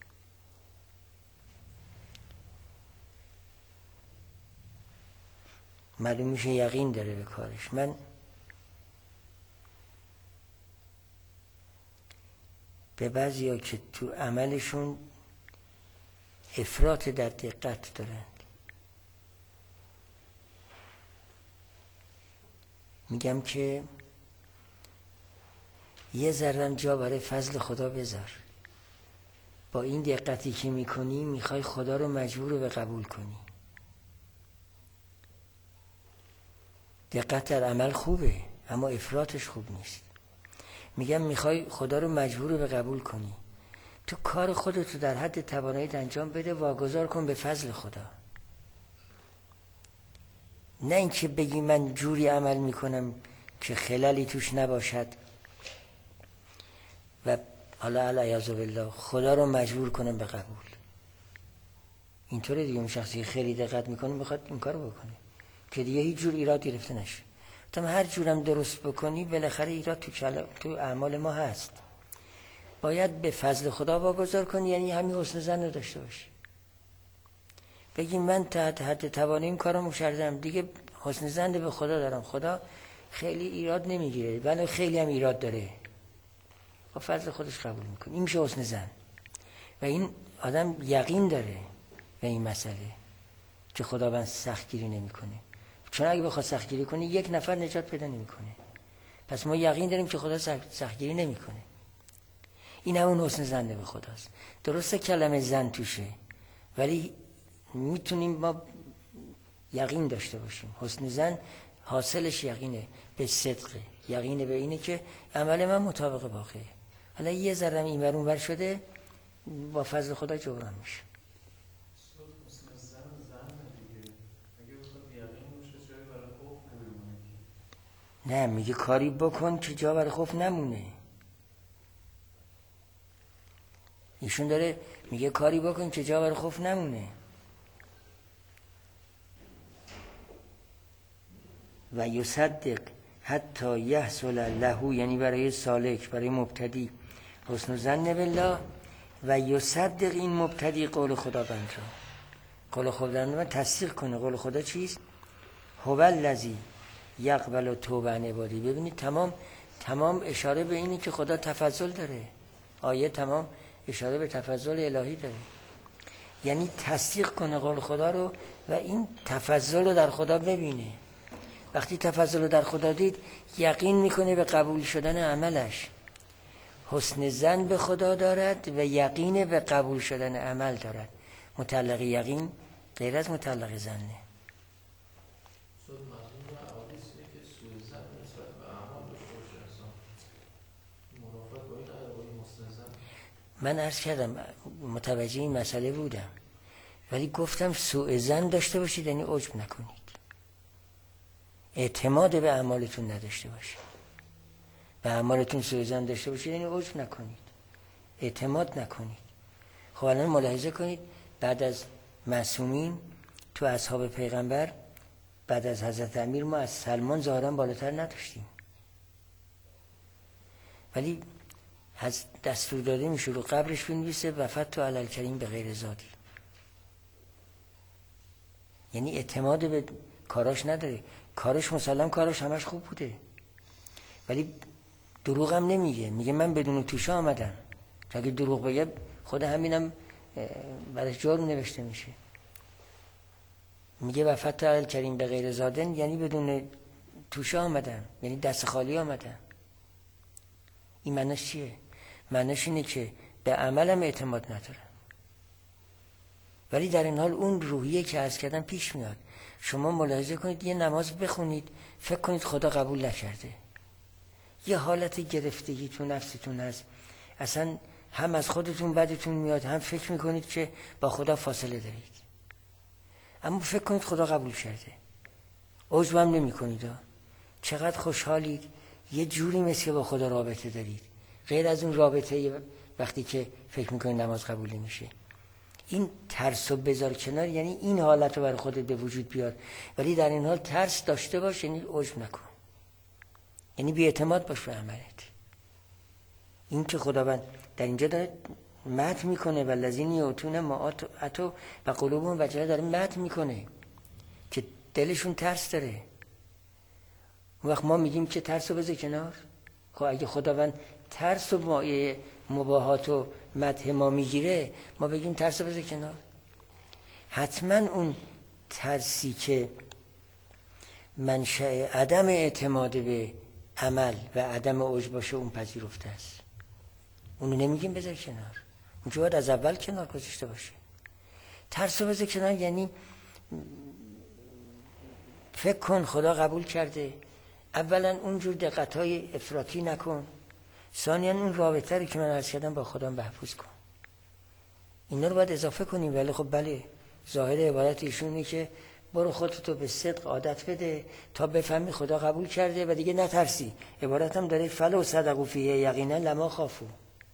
معلوم میشه یقین داره به کارش. من به بعضیا که تو عملشون افراط در دقت دارند میگم که یه ذره جا برای فضل خدا بذار. با این دقتی که میکنی میخوای خدا رو مجبور به قبول کنی. دقت در عمل خوبه اما افراطش خوب نیست. میگم میخوای خدا رو مجبور به قبول کنی، تو کار خودتو در حد تواناییت انجام بده، واگذار کن به فضل خدا. نه اینکه بگی من جوری عمل میکنم که خلالی توش نباشد و حالا العیاذ بالله خدا رو مجبور کنم به قبول. اینطوری دیگه اون شخصی خیلی دقت میکنه بخواد این کار بکنه که دیگه هیچ جور ایراد گرفته نشه. تم هر جورم درست بکنی بالاخره ایراد تو چل... تو اعمال ما هست. باید به فضل خدا واگذار کنی، یعنی همین حسن ظن رو داشته باشی. بگی من تحت حد توانیم کارمو کردم دیگه، حسن ظن به خدا دارم، خدا خیلی ایراد نمیگیره ولی خیلی هم ایراد داره، با فضل خودش قبول میکنه. این میشه حسن ظن. و این آدم یقین داره به این مسئله که خداوند سختگیری نمیکنه. چون اگه بخواد سختگیری کنه یک نفر نجات پیدا نمیکنه. پس ما یقین داریم که خدا سختگیری نمیکنه. این همون حسن ظن به خداست. درسته کلمه ظن توشه ولی میتونیم ما یقین داشته باشیم. حسن ظن حاصلش یقینه به صدقه، یقینه به اینه که عمل من مطابق واقعه. حالا یه ذره این ور اون ور شده با فضل خدا جبران میشه. نه میگه کاری بکن که جا برای خوف نمونه. ایشون داره میگه کاری بکن که جا برای خوف نمونه. و یصدق حتی یحصل له، یعنی برای سالک، برای مبتدی حسن ظن بالله. و یصدق این مبتدی قول خداوند را، قول خداوند تصدیق کنه. قول خدا چیست؟ هو الذی یقبل توبه عن عبادی. ببینید تمام تمام اشاره به اینی که خدا تفضل داره. آیه تمام اشاره به تفضل الهی داره. یعنی تصدیق کنه قول خدا رو و این تفضل رو در خدا ببینه. وقتی تفضل رو در خدا دید یقین میکنه به قبول شدن عملش. حسن ظن به خدا دارد و یقین به قبول شدن عمل دارد. مطلق یقین غیر از مطلق ظنه. صد مضمون و احادیث اینه که سوء ظن نسبت به اعمال داشته باشه انسان. مرافقت با این نداره، با این حسن ظن. من عرض کردم متوجه این مسئله بودم، ولی گفتم سوء ظن داشته باشید یعنی عجب نکنید، اعتماد به اعمالتون نداشته باشید. به اعمالتون سوء ظن داشته باشید یعنی عجب نکنید، اعتماد نکنید. خب الان ملاحظه کنید بعد از معصومین تو اصحاب پیغمبر بعد از حضرت امیر ما از سلمان ظاهرا بالاتر نداشتیم، ولی دستور داده میشه رو قبرش بنویسه وفات تو علی الکریم به غیر زادی، یعنی اعتماد به کاراش نداره. کارش مسلم کارش همش خوب بوده، ولی دروغ هم نمیگه، میگه من بدون توشه آمدم. تا اگه دروغ بگه خود همینم بعدش جرم نوشته میشه. میگه وفات تو علی الکریم به غیر زادن یعنی بدون توشه آمدم، یعنی دست خالی آمدم. این معنیش چیه؟ معنیش اینه که به عملم اعتماد ندارم، ولی در این حال اون روحیه که عرض کردم پیش میاد. شما ملاحظه کنید یه نماز بخونید فکر کنید خدا قبول نکرده، یه حالت گرفتگی تو نفستون هست، اصلا هم از خودتون بدتون میاد هم فکر میکنید که با خدا فاصله دارید، اما فکر کنید خدا قبول کرده، عجب هم نمی کنید. چقدر خوشحالید، یه جوری مثل با خدا رابطه دارید، غیر از اون رابطه وقتی که فکر میکنید نماز قبول نمیشه. این ترس رو بذار کنار، یعنی این حالت رو برای خودت به وجود بیار، ولی در این حال ترس داشته باش، یعنی عجب نکن، یعنی بی اعتماد باش به عملت. این که خداوند در اینجا داره مدح میکنه والذین یؤتون ما آتوا و قلوبهم وجله، داره مدح میکنه که دلشون ترس داره. اون وقت ما میگیم که ترس رو بذار کنار. خب اگه خداوند ترس و مایه مباهات و مدح ما میگیره، ما بگیم ترس رو بذار کنار. حتما اون ترسی که منشأ عدم اعتماد به عمل و عدم عجب باشه اون پذیرفته است، اونو نمیگیم بذار کنار، اونجا باید از اول کنار گذاشته باشه. ترس رو بذار کنار یعنی فکر کن خدا قبول کرده. اولا اونجور دقت‌های افراطی نکن، ثانیاً اون رابطه رو که من عرض کردم با خدا محفوظ کن. اینا رو باید اضافه کنیم. ولی خب بله، ظاهر عبارت ایشونه که برو خودتو به صدق عادت بده تا بفهمی خدا قبول کرده و دیگه نترسی. عبارت هم داره فلو صدقوا فیه یقینا لما خافوا،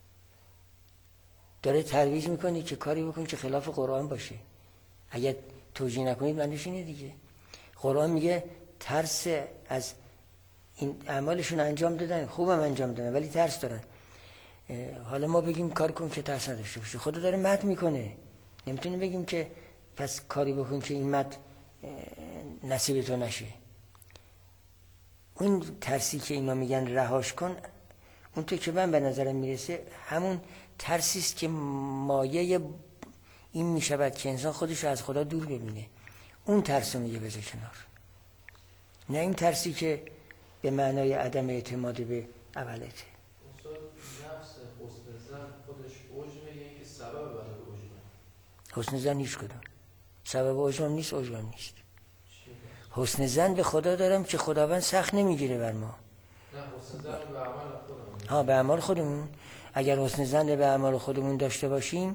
داره ترویج میکنی که کاری بکن که خلاف قرآن باشه. اگر توجیه نکنید معنیش اینه دیگه. قرآن میگه ترس از این اعمالشون انجام دادن، خوبم انجام دادن ولی ترس دارن. حالا ما بگیم کار کن که ترس نداشته باشه، خدا داره مدح میکنه. نمیتونیم بگیم که پس کاری بکن که این مدح نصیب تو نشه. اون ترسی که اینا میگن رهاش کن، اون تو که من به نظرم میرسه همون ترسی است که مایه این میشود که انسان خودش رو از خدا دور ببینه. اون ترس رو میگه بذار کنار، نه این ترسی که به معنای عدم اعتماد به اولته. استاد نفس حسن ظن خودش عجبه یا اینکه سبب برای عجبه؟ حسن ظن هیچ کدوم سبب عجبم نیست، عجبم نیست. حسن ظن به خدا دارم که خداوند سخت نمیگیره بر ما. نه حسن ظن به عمل خودمون. ها به اعمال خودمون. اگر حسن ظن به اعمال خودمون داشته باشیم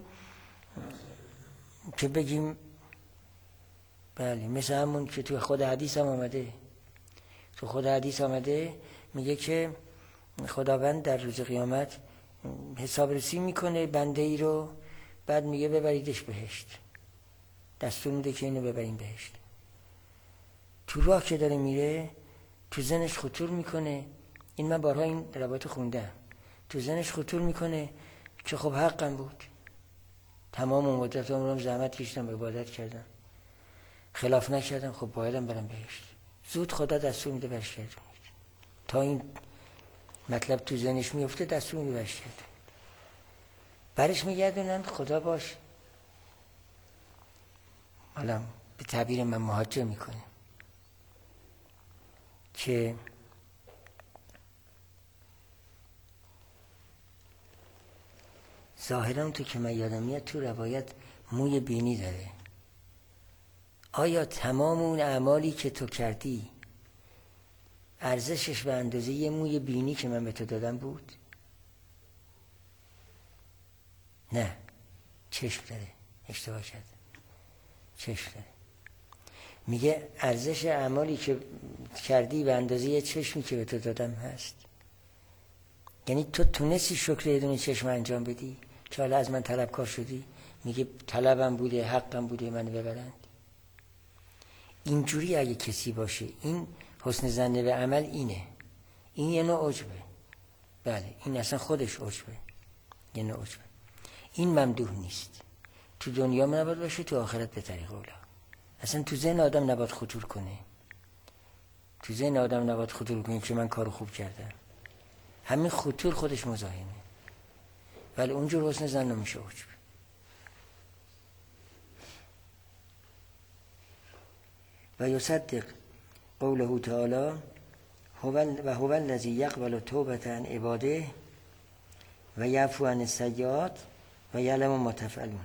که بگیم بله، مثل همون که تو خود حدیث هم آمده، تو خود حدیث آمده میگه که خداوند در روز قیامت حساب رسی میکنه بنده ای رو، بعد میگه ببریدش بهشت، دستور میده که اینو ببریم بهشت. تو راه که داره میره تو ذهنش خطور میکنه، این من بارها این روایت خوندم، تو ذهنش خطور میکنه که خب حقم بود، تمام مدت عمرم زحمت کشیدم، عبادت کردم، خلاف نکردم، خب بایدم برم بهشت. زود خدا دستور میده برش گردونید. تا این مطلب تو ذهنش میفته دستور میده برش گردونید. برش میگردونن، خدا باش حالا به تعبیر من مهاجر میکنه. که ظاهرا تو که من یادم میاد تو روایت موی بینی داره. آیا تمام اون اعمالی که تو کردی ارزشش به اندازه یه موی بینی که من به تو دادم بود؟ نه، چشم داره. اشتباه کرد. چشم داره. میگه ارزش اعمالی که کردی به اندازه یه چشمی که به تو دادم هست. یعنی تو تونستی شکر یه دونه چشم انجام بدی که حالا از من طلبکار شدی؟ میگه طلبم بوده، حقم بوده منو ببرند. اینجوری اگه کسی باشه، این حسن ظن به عمل اینه. این یه نوع عجبه. بله، این اصلا خودش عجبه. یه نوع عجبه. این ممدوح نیست. تو دنیا نباید باشه، تو آخرت به طریق اولا. اصلا تو ذهن آدم نباید خطور کنه. تو ذهن آدم نباید خطور کنه که من کارو خوب کردم. همین خطور خودش مزاحمه. ولی اونجور حسن ظن نمیشه عجب. و یصدق قوله تعالی و هو الذی یقبل توبة عن عباده و یعفو عن السیئات و یعلم ما تفعلون.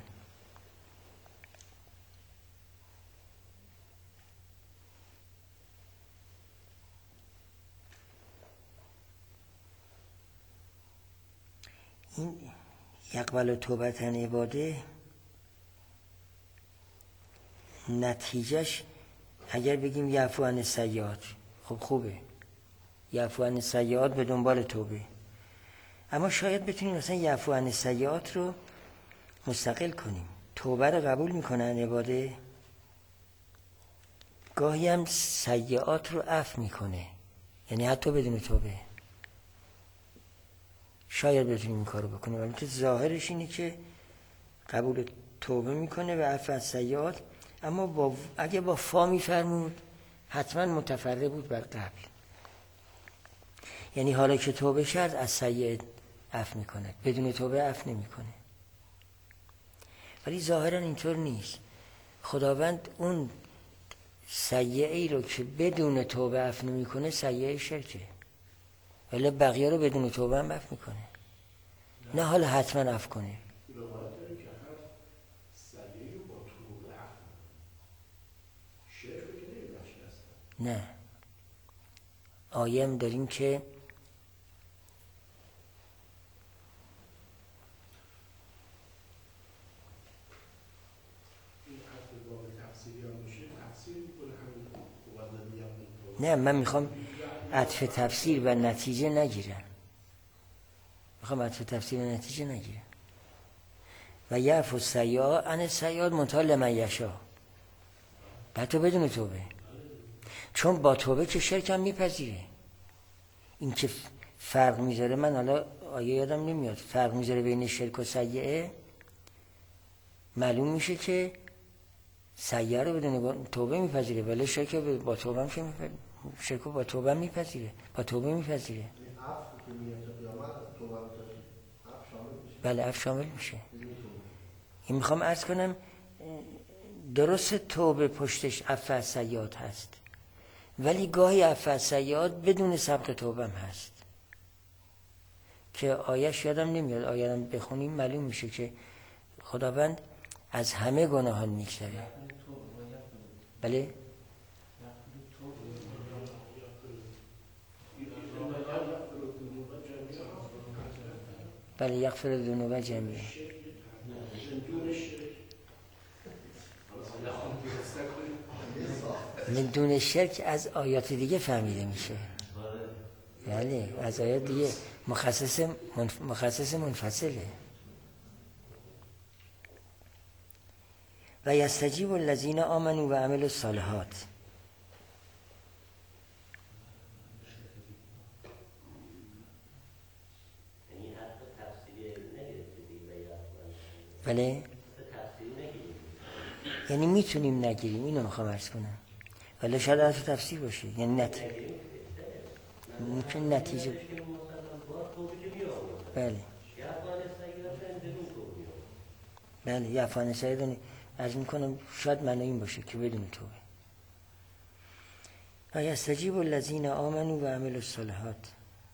این یقبل توبة عن عباده نتیجهش اگر بگیم یعفو عن السیئات، خب خوبه، یعفو عن السیئات به دنبال توبه. اما شاید بتونیم مثلا یعفو عن السیئات رو مستقل کنیم. توبه رو قبول میکنن عباده، گاهی هم سیئات رو عفو میکنه، یعنی حتی بدون توبه. شاید بتونیم این کارو بکنیم. ولی ظاهرش اینه که قبول توبه میکنه و عفو از سیئات. اما با اگه با فا میفرمود حتما متفرع بود بر قبل. یعنی حالا که توبه کرد از سیئات عفو میکنه، بدون توبه عفو نمیکنه. ولی ظاهرا اینطور نیست. خداوند اون سیئه‌ای رو که بدون توبه عفو نمیکنه سیئه شرکه، ولی بقیه رو بدون توبه هم عفو میکنه. نه حالا حتما عفو کنه. نه، آیه هم داریم که نه، من میخوام عطف تفسیر و نتیجه نگیرم. میخوام عطف تفسیر و نتیجه نگیرم. و یعفو السیئات عن السیئات منتهی لمن یشاء. حتی بدون توبه. چون با توبه که شرک هم میپذیره. این که فرق میذاره، من حالا آیه یادم نمیاد، فرق میذاره بین شرک و سیئه. معلوم میشه که سیئه رو بدون توبه میپذیره، ولی شرک با توبه هم میپذیره. شرک با توبه میپذیره، با توبه میپذیره. بله، عفو شامل میشه. این میخوام عرض کنم درست توبه پشتش عفو از سیئات هست، ولی گاهی عفو از سیئات بدون سبق توبه هم هست که آیهش یادم نمیاد. آیه رو بخونیم معلوم میشه که خداوند از همه گناهان میگذره. بله، بله یغفر الذنوب جمیعا. من دون شرک از آیات دیگه فهمیده میشه. بله، از آیات دیگه مخصص منف... مخصص منفصله. و یستجیب الذین آمنوا و عملوا الصالحات. بله، یعنی میتونیم نگیریم، اینو میخوام عرض کنم، ولی شاید از تفسیر باشه. یعنی نتیجه ممکن نتیجه بله بله یا افغان سعیدانی عرض میکنم شاید معنی این باشه که بدون توبه. و یستجیب الذین آمنوا و عملوا الصالحات.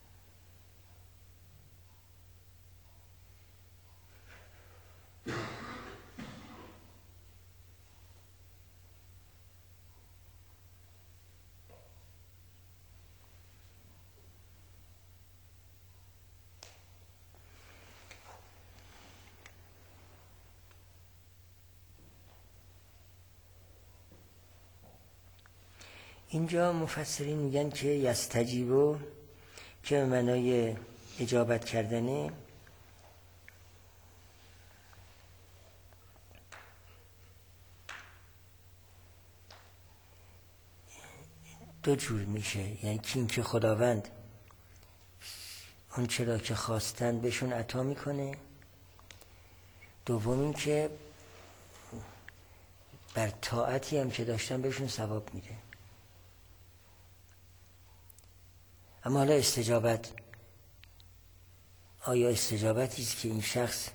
اینجا مفسرین میگن که یستجیبو که به معنای اجابت کردنه، دو جور میشه. یعنی که این که خداوند اون چرا که خواستن بهشون عطا میکنه، دوم این که بر طاعتی هم که داشتن بهشون ثواب میده. اما حالا استجابت، آیا استجابتی است که این شخص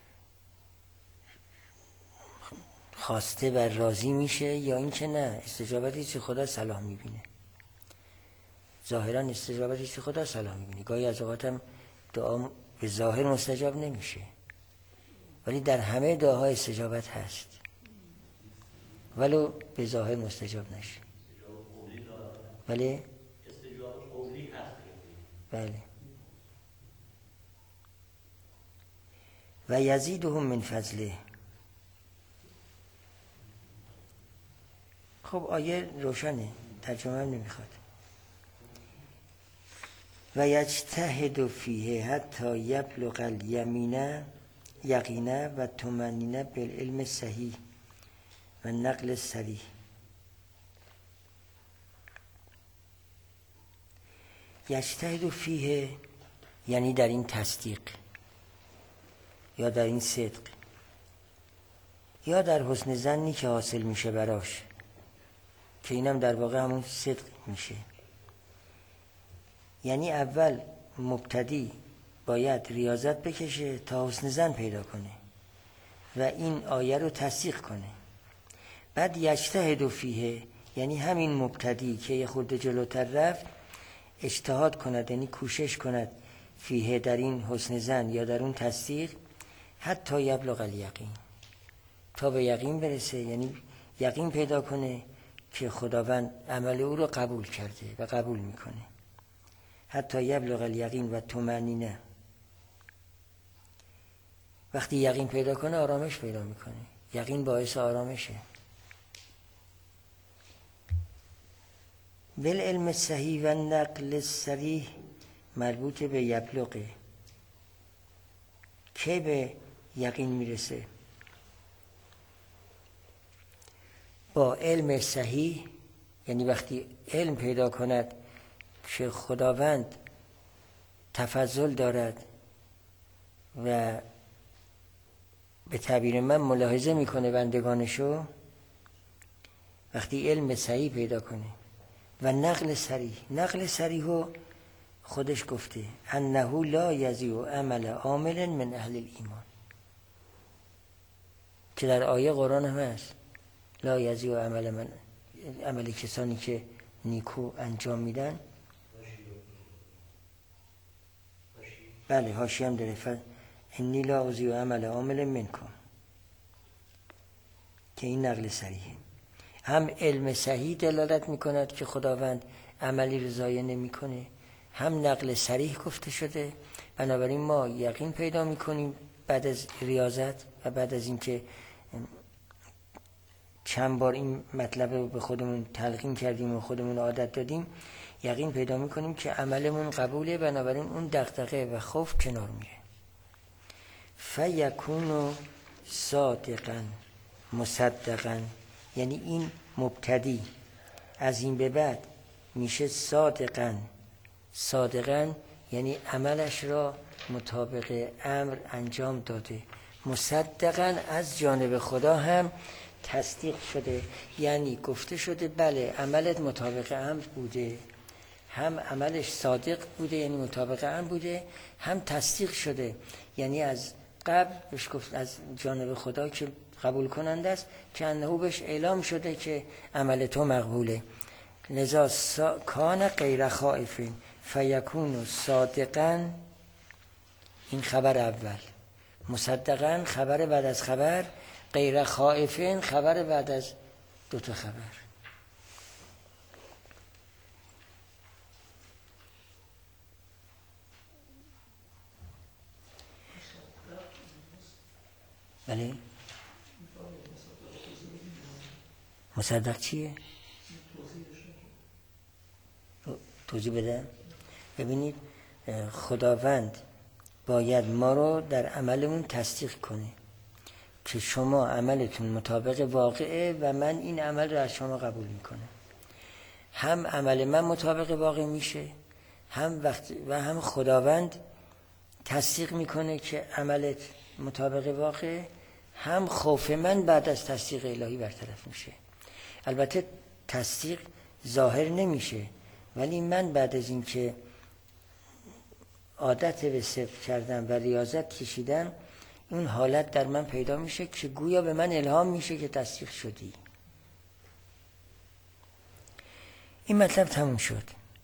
خواسته و راضی میشه یا این که نه استجابتی است که خدا صلاح میبینه؟ ظاهرا استجابتی است که خدا صلاح میبینه. گاهی از اوقات هم دعا به ظاهر مستجاب نمیشه، ولی در همه دعاها استجابت هست ولو به ظاهر مستجاب نشه. ولی بله. و یزیدهم من فضله. خب آیه روشنه، ترجمه هم نمیخواد. و یجتهد فیه حتی یبلغ الیمین یقینه و طمأنینه بالعلم صحیح و نقل صریح. یجتهد فیه یعنی در این تصدیق یا در این صدق یا در حسن ظنی که حاصل میشه براش، که اینم در واقع همون صدق میشه. یعنی اول مبتدی باید ریاضت بکشه تا حسن ظن پیدا کنه و این آیه رو تصدیق کنه. بعد یجتهد فیه یعنی همین مبتدی که یه خورده جلوتر رفت اجتهاد کند، یعنی کوشش کند فیه در این حسن ظن یا در اون تصدیق، حتی یبلغ الیقین تا به یقین برسه، یعنی یقین پیدا کنه که خداوند عمل او رو قبول کرده و قبول میکنه. حتی یبلغ الیقین و طمأنینه. وقتی یقین پیدا کنه آرامش پیدا میکنه. یقین باعث آرامشه. بالعلم صحیح و نقل صریح مربوط به یبلغه. که به یقین میرسه؟ با علم صحیح، یعنی وقتی علم پیدا کند که خداوند تفضل دارد و به تعبیر من ملاحظه میکنه بندگانشو، وقتی علم صحیح پیدا کنه و نقل صریح. نقل صریحو خودش گفته انه لا یضیع عمل عامل من اهل الایمان، که در آیه قرآن هم هست لا یضیع عمل من، عمل کسانی که نیکو انجام میدن. بله حاشیه هم داره ف انی لا یضیع عمل عامل منکم، که این نقل صریحه. هم علم صحیح دلالت میکند که خداوند عملی رو ضایع نمیکنه، هم نقل صریح گفته شده. بنابراین ما یقین پیدا میکنیم بعد از ریاضت و بعد از اینکه چند بار این مطلب رو به خودمون تلقین کردیم و خودمون عادت دادیم، یقین پیدا میکنیم که عملمون قبوله. بنابراین اون دغدغه و خوف کنار میره. فیکون صادقا مصدقا، یعنی این مبتدی از این به بعد میشه صادقا. صادقا یعنی عملش را مطابق امر انجام داده. مصدقا از جانب خدا هم تصدیق شده، یعنی گفته شده بله عملت مطابق امر بوده، هم عملش صادق بوده یعنی مطابق امر بوده، هم تصدیق شده یعنی از قبل بهش گفت از جانب خدا که قبول کننده است، که انه بهش اعلام شده که عمل تو مقبوله. لذا سا... کان غیر خائف فیکون صادقا، این خبر اول، مصدقا خبر بعد از خبر، غیر خائف خبر بعد از دو تا خبر. بله مصدق چیه؟ توضیح بدم. ببینید خداوند باید ما رو در عملمون تصدیق کنه که شما عملتون مطابق واقعه و من این عمل رو از شما قبول میکنم. هم عمل من مطابق واقع میشه، هم وقت و هم خداوند تصدیق میکنه که عملت مطابق واقع، هم خوف من بعد از تصدیق الهی برطرف میشه. البته تصدیق ظاهر نمیشه، ولی من بعد از اینکه عادت به صدق کردم و ریاضت کشیدم، اون حالت در من پیدا میشه که گویا به من الهام میشه که تصدیق شدی. این مطلب تموم شد.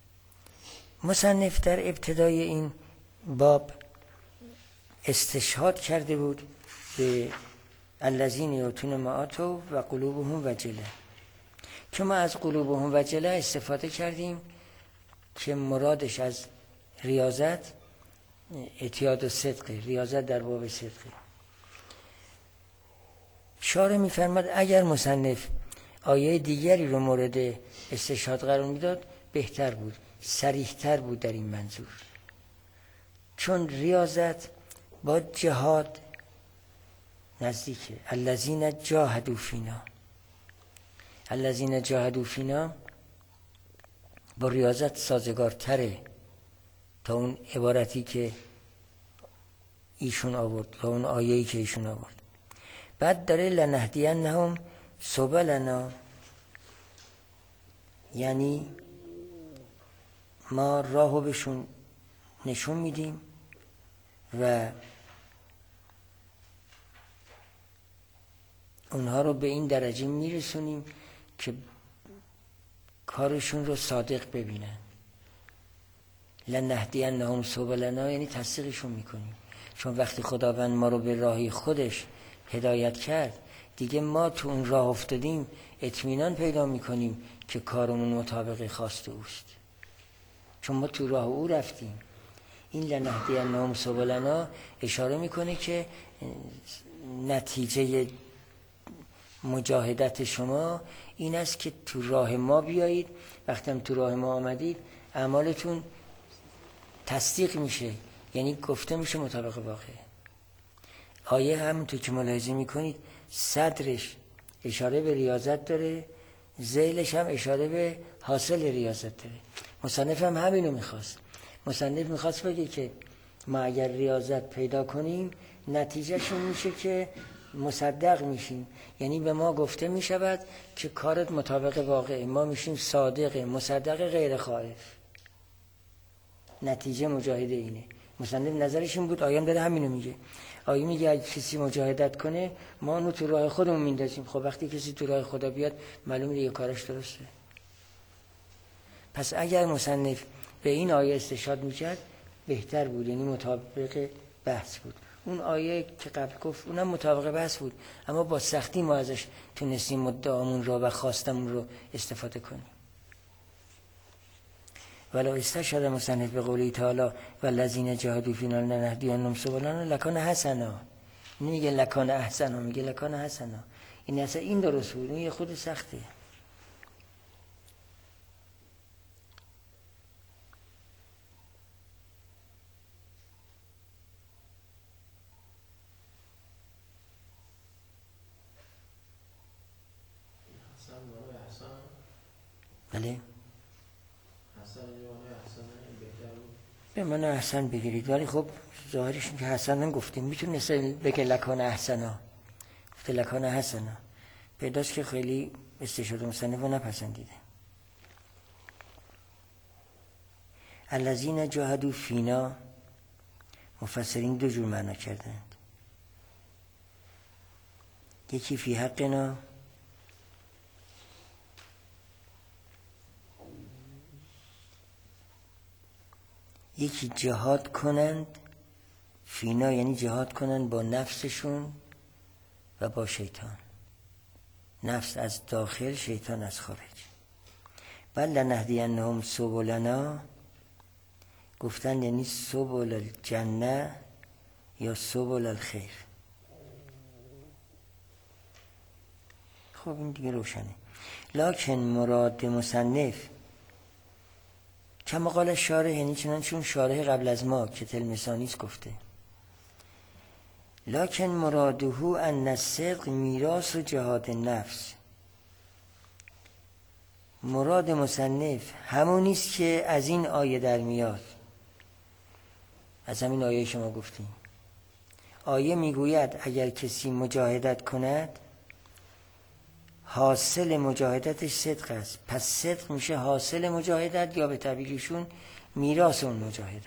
مصنف در ابتدای این باب استشهاد کرده بود به الذین یؤتون ما آتوا و قلوبهم وجله، که ما از قلوبهم وجله استفاده کردیم که مرادش از ریاضت اعتیاد و صدق، ریاضت در باب صدق. شارح می‌فرماد اگر مصنف آیه دیگری رو مورد استشهاد قرار میداد بهتر بود، صریح‌تر بود در این منظور، چون ریاضت با جهاد نزدیکه. الذین جاهدوا فینا، الذین جاهدوا فینا با ریاضت سازگارتره تا اون عبارتی که ایشون آورد، تا اون آیه‌ای که ایشون آورد. بعد داره لنهدینهم سبلنا، یعنی ما راهو بهشون نشون میدیم و اونها رو به این درجه میرسونیم که کارشون رو صادق ببینن. لنهدینهم سبلنا یعنی تصدیقشون میکنیم، چون وقتی خداوند ما رو به راهی خودش هدایت کرد دیگه ما تو اون راه افتادیم، اطمینان پیدا میکنیم که کارمون مطابق خواست اوست، چون ما تو راه او رفتیم. این لنهدینهم سبلنا اشاره میکنه که نتیجه مجاهدت شما این است که تو راه ما بیایید. وقتی هم تو راه ما آمدید اعمالتون تصدیق میشه، یعنی گفته میشه مطابق واقع. آیه همونطور که ملاحظه میکنید صدرش اشاره به ریاضت داره، ذیلش هم اشاره به حاصل ریاضت داره. مصنف هم همینو میخواست. مصنف میخواست بگه که ما اگر ریاضت پیدا کنیم نتیجهشون میشه که مصدق میشیم، یعنی به ما گفته میشود که کارت مطابق واقعه، ما میشیم صادق مصدق غیر خائف. نتیجه مجاهده اینه. مصنف نظرش این بود، آیه داره همینو میگه. آیه میگه اگه کسی مجاهدت کنه ما اونو تو راه خودمون میندازیم. خب وقتی کسی تو راه خدا بیاد معلومه دیگه کارش درسته. پس اگر مصنف به این آیه استشهاد میکرد بهتر بود، یعنی مطابق بحث بود. اون آیه که قبل گفت اونم مطابق بحث بود، اما با سختی ما ازش تونستیم مدعامون رو و خواستمون رو استفاده کنیم. ولو استشهد مصنف به قوله تعالی والذین جاهدوا فینا لنهدینهم سبلنا لکان حسنا، نمیگه لکان احسنا، میگه لکان حسنا. این اصلا این درست بود، این خود سخته. بله به من احسن بگیرید، ولی خب ظاهرش که حسن نگفتیم، میتونست بگه لکان احسنا، گفته لکان حسنا. پیداست که خیلی استشهاد مصنف رو نپسندیده. الذین جاهدوا فینا مفسرین دو جور معنا کردند. یکی فی حقنا یکی جهاد کنند، فینا یعنی جهاد کنند با نفسشون و با شیطان. نفس از داخل، شیطان از خارج. بل لنهدینهم سبلنا، گفتن یعنی سبل الجنه یا سبل الخیر. خب این دیگه روشنه. لکن مراد مصنف کما قال شارح، یعنی چنان چون شارح قبل از ما که تلمسانیس گفته، لکن مراده ان الصدق میراث و جهاد نفس. مراد مصنف همون نیست که از این آیه در میاد، از همین آیه شما گفتیم. آیه میگوید اگر کسی مجاهدت کند حاصل مجاهدتش صدق است، پس صدق میشه حاصل مجاهدت یا به تعبیرشون میراث اون مجاهدت.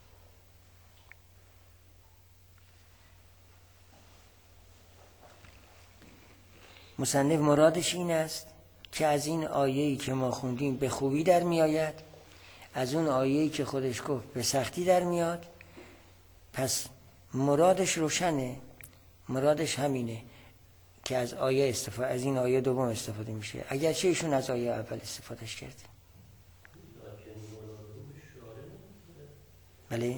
مصنف مرادش این است که از این آیه‌ای که ما خوندیم به خوبی در میآید، از اون آیه‌ای که خودش گفت به سختی در میاد. پس مرادش روشنه، مرادش همینه که از آیه استفاده، از این آیه دوم استفاده میشه، اگرچه ایشون از آیه اول استفادهش کرده. بله؟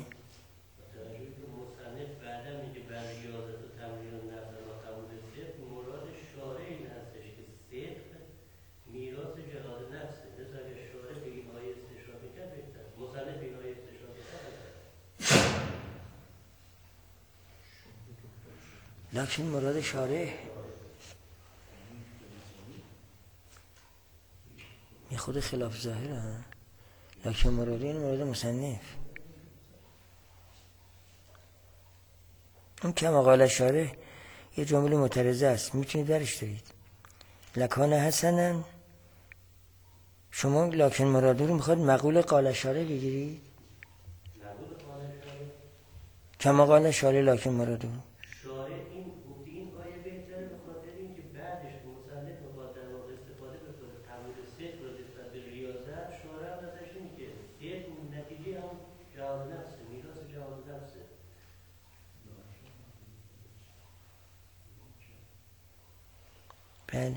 لکن مراد شارح می خود خلاف ظاهره ها. لکن مراد این مراد مصنف. اون که مقاله شارح یه جمله معترضه است، میتونید درش دارید. لکان حسنن، شما لکن مراد رو میخواد مقول قال شارح بگیرید؟ که مقاله شارح لکن مراد رو بله.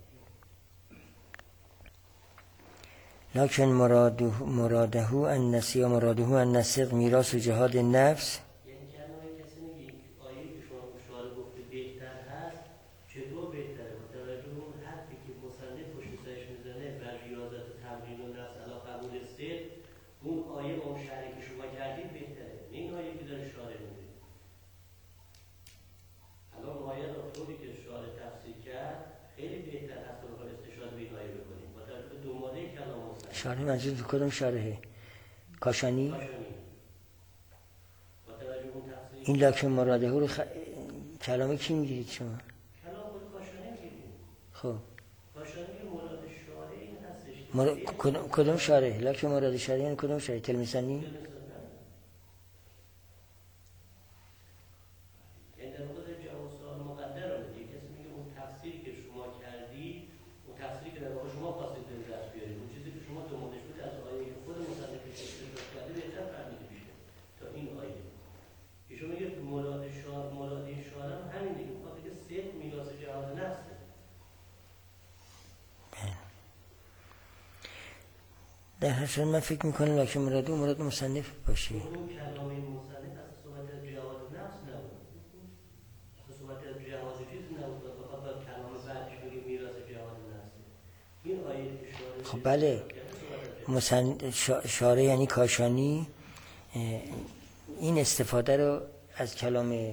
لکن مراده مراده ان نسیا مراده ان نسق میراث و جهاد نفس. یعنی کلمه کسی میگه آیه که شما شارح گفته بهتر هست، چطور بهتره؟ با توجه به اون حرفی که مصنف پشت سرش میزنه بر ریاضت و تمرین و نفس علی قبول صدق، اون آیه با اون شرحی که شما کردید بهتره، نه این آیه که داره شارح میگه. الان آیه رو طوری که شارح تفسیر کرد خیلی بهتر هست که بخواد استشهاد به این آیه بکنیم با توجه به دنباله کلام مصنف. شارح منظور به کدوم شارحه؟ کاشانی؟ این لکن مراده رو خ... کلام کی میگیرید شما؟ کلام خود کاشانی میگیرید. خب کاشانی مراد شارح این هستش. مر... کدوم کدوم شارح؟ لکن مراد شارح یعنی کدوم شارح؟ تلمیسانی؟ یعنی در واقع جواب سوال مقدر رو میگه. کسی میگه اون تفسیری که شما کردی، اون تفسیری که در واقع شما خواستید به دست بیارید، اون چیزی که شما دنبالش بودید از آیه که خود مصنف استفاده کرده بهتر فهمیده میشه تا این آیه. ایشون میگه مراد شار مراد این شارع هم همین دیگه، میخواد بگه صدق میراث جهاد نفسه. در هر صورت من فکر میکنم لکن مراد مراد مصنف باشه. اون کلام این مصنف از صحبت از جهاد نفس نبود، از صحبت از جهاد چیز نبود، فقط با کلام بعدش میگه میراث جهاد نفسه. این آیه که شارع خب بله، مصنف شارع یعنی کاشانی این استفاده رو از کلام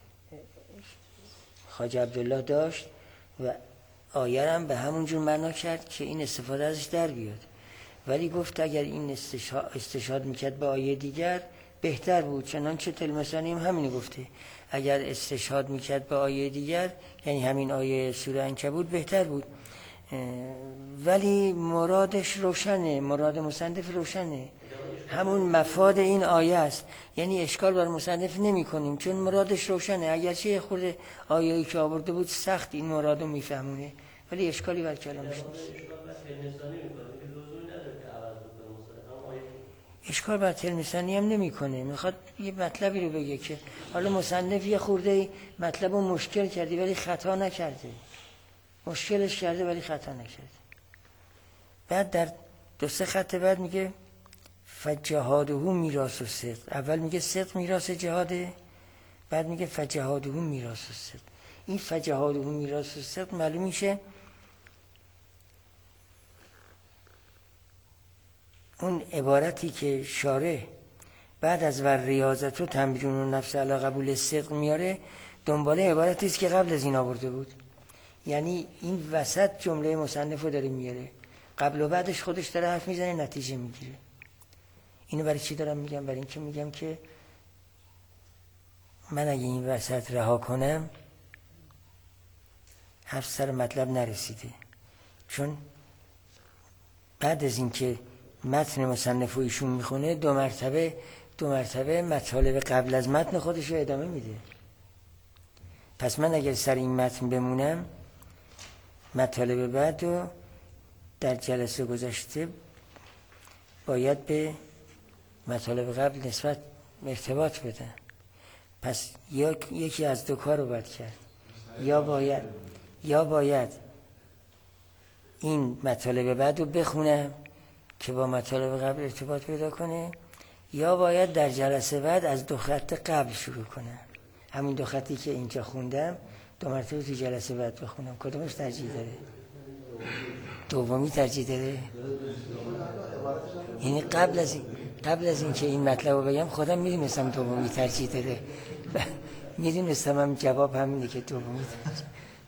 خواجه عبدالله داشت و آیه هم به همون جور معنا کرد که این استفاده ازش در بیاد، ولی گفت اگر این استشهاد, استشهاد میکرد به آیه دیگر بهتر بود. چنانچه تلمسانی هم همین گفته، اگر استشهاد میکرد به آیه دیگر یعنی همین آیه سوره عنکبوت بهتر بود. ولی مرادش روشنه، مراد مصنف روشنه، همون مفاد این آیه است، یعنی اشکال بر مصنف نمی کنیم چون مرادش روشنه. اگرچه یه خورده آیه‌ای که آورده بود سخت این مرادو میفهمونه، ولی اشکالی بر کلامش نیست. اشکال بر تلمیسانی هم نمی کنه، میخواد یه مطلبی رو بگه که حالا مصنف یه خورده مطلب رو مشکل کرده ولی خطا نکرده، مشکلش کرده ولی خطا نکرده. بعد در دو سه خط بعد میگه فجهاده میراث الصدق. اول میگه صدق میراث جهاده، بعد میگه فجهاده میراث الصدق. این فجهاده میراث الصدق معلوم میشه اون عبارتی که شارح بعد از ور ریاضت و تمرین و نفس علی قبول صدق میاره دنباله عبارتی است که قبل از این آورده بود. یعنی این وسط جمله مصنف رو داره میاره، قبل و بعدش خودش داره حرف میزنه، نتیجه میگیره. اینو برای چی دارم میگم؟ برای اینکه میگم که من اگه این وسط رها کنم حرف سر مطلب نرسیده، چون بعد از اینکه متن مصنف و ایشون میخونه دو مرتبه دو مرتبه مطالب قبل از متن خودش رو ادامه میده. پس من اگر سر این متن بمونم مطالب بعد رو در جلسه گذشته باید به مطالب قبل نسبت ارتباط بدم. پس یا یکی از دو کار رو باید کرد، یا باید یا باید این مطالب بعد رو بخونم که با مطالب قبل ارتباط پیدا کنه، یا باید در جلسه بعد از دو خط قبل شروع کنم، همین دو خطی که اینجا خوندم دو مرتبه تو جلسه بعد بخونم. کدومش ترجیح داره؟ دومی ترجیح داره. یعنی قبل از این قبل از این که این مطلب رو بگم خودم میدونستم دومی ترجیح داره، میدونستم هم جواب همینه که دومی ترجیح.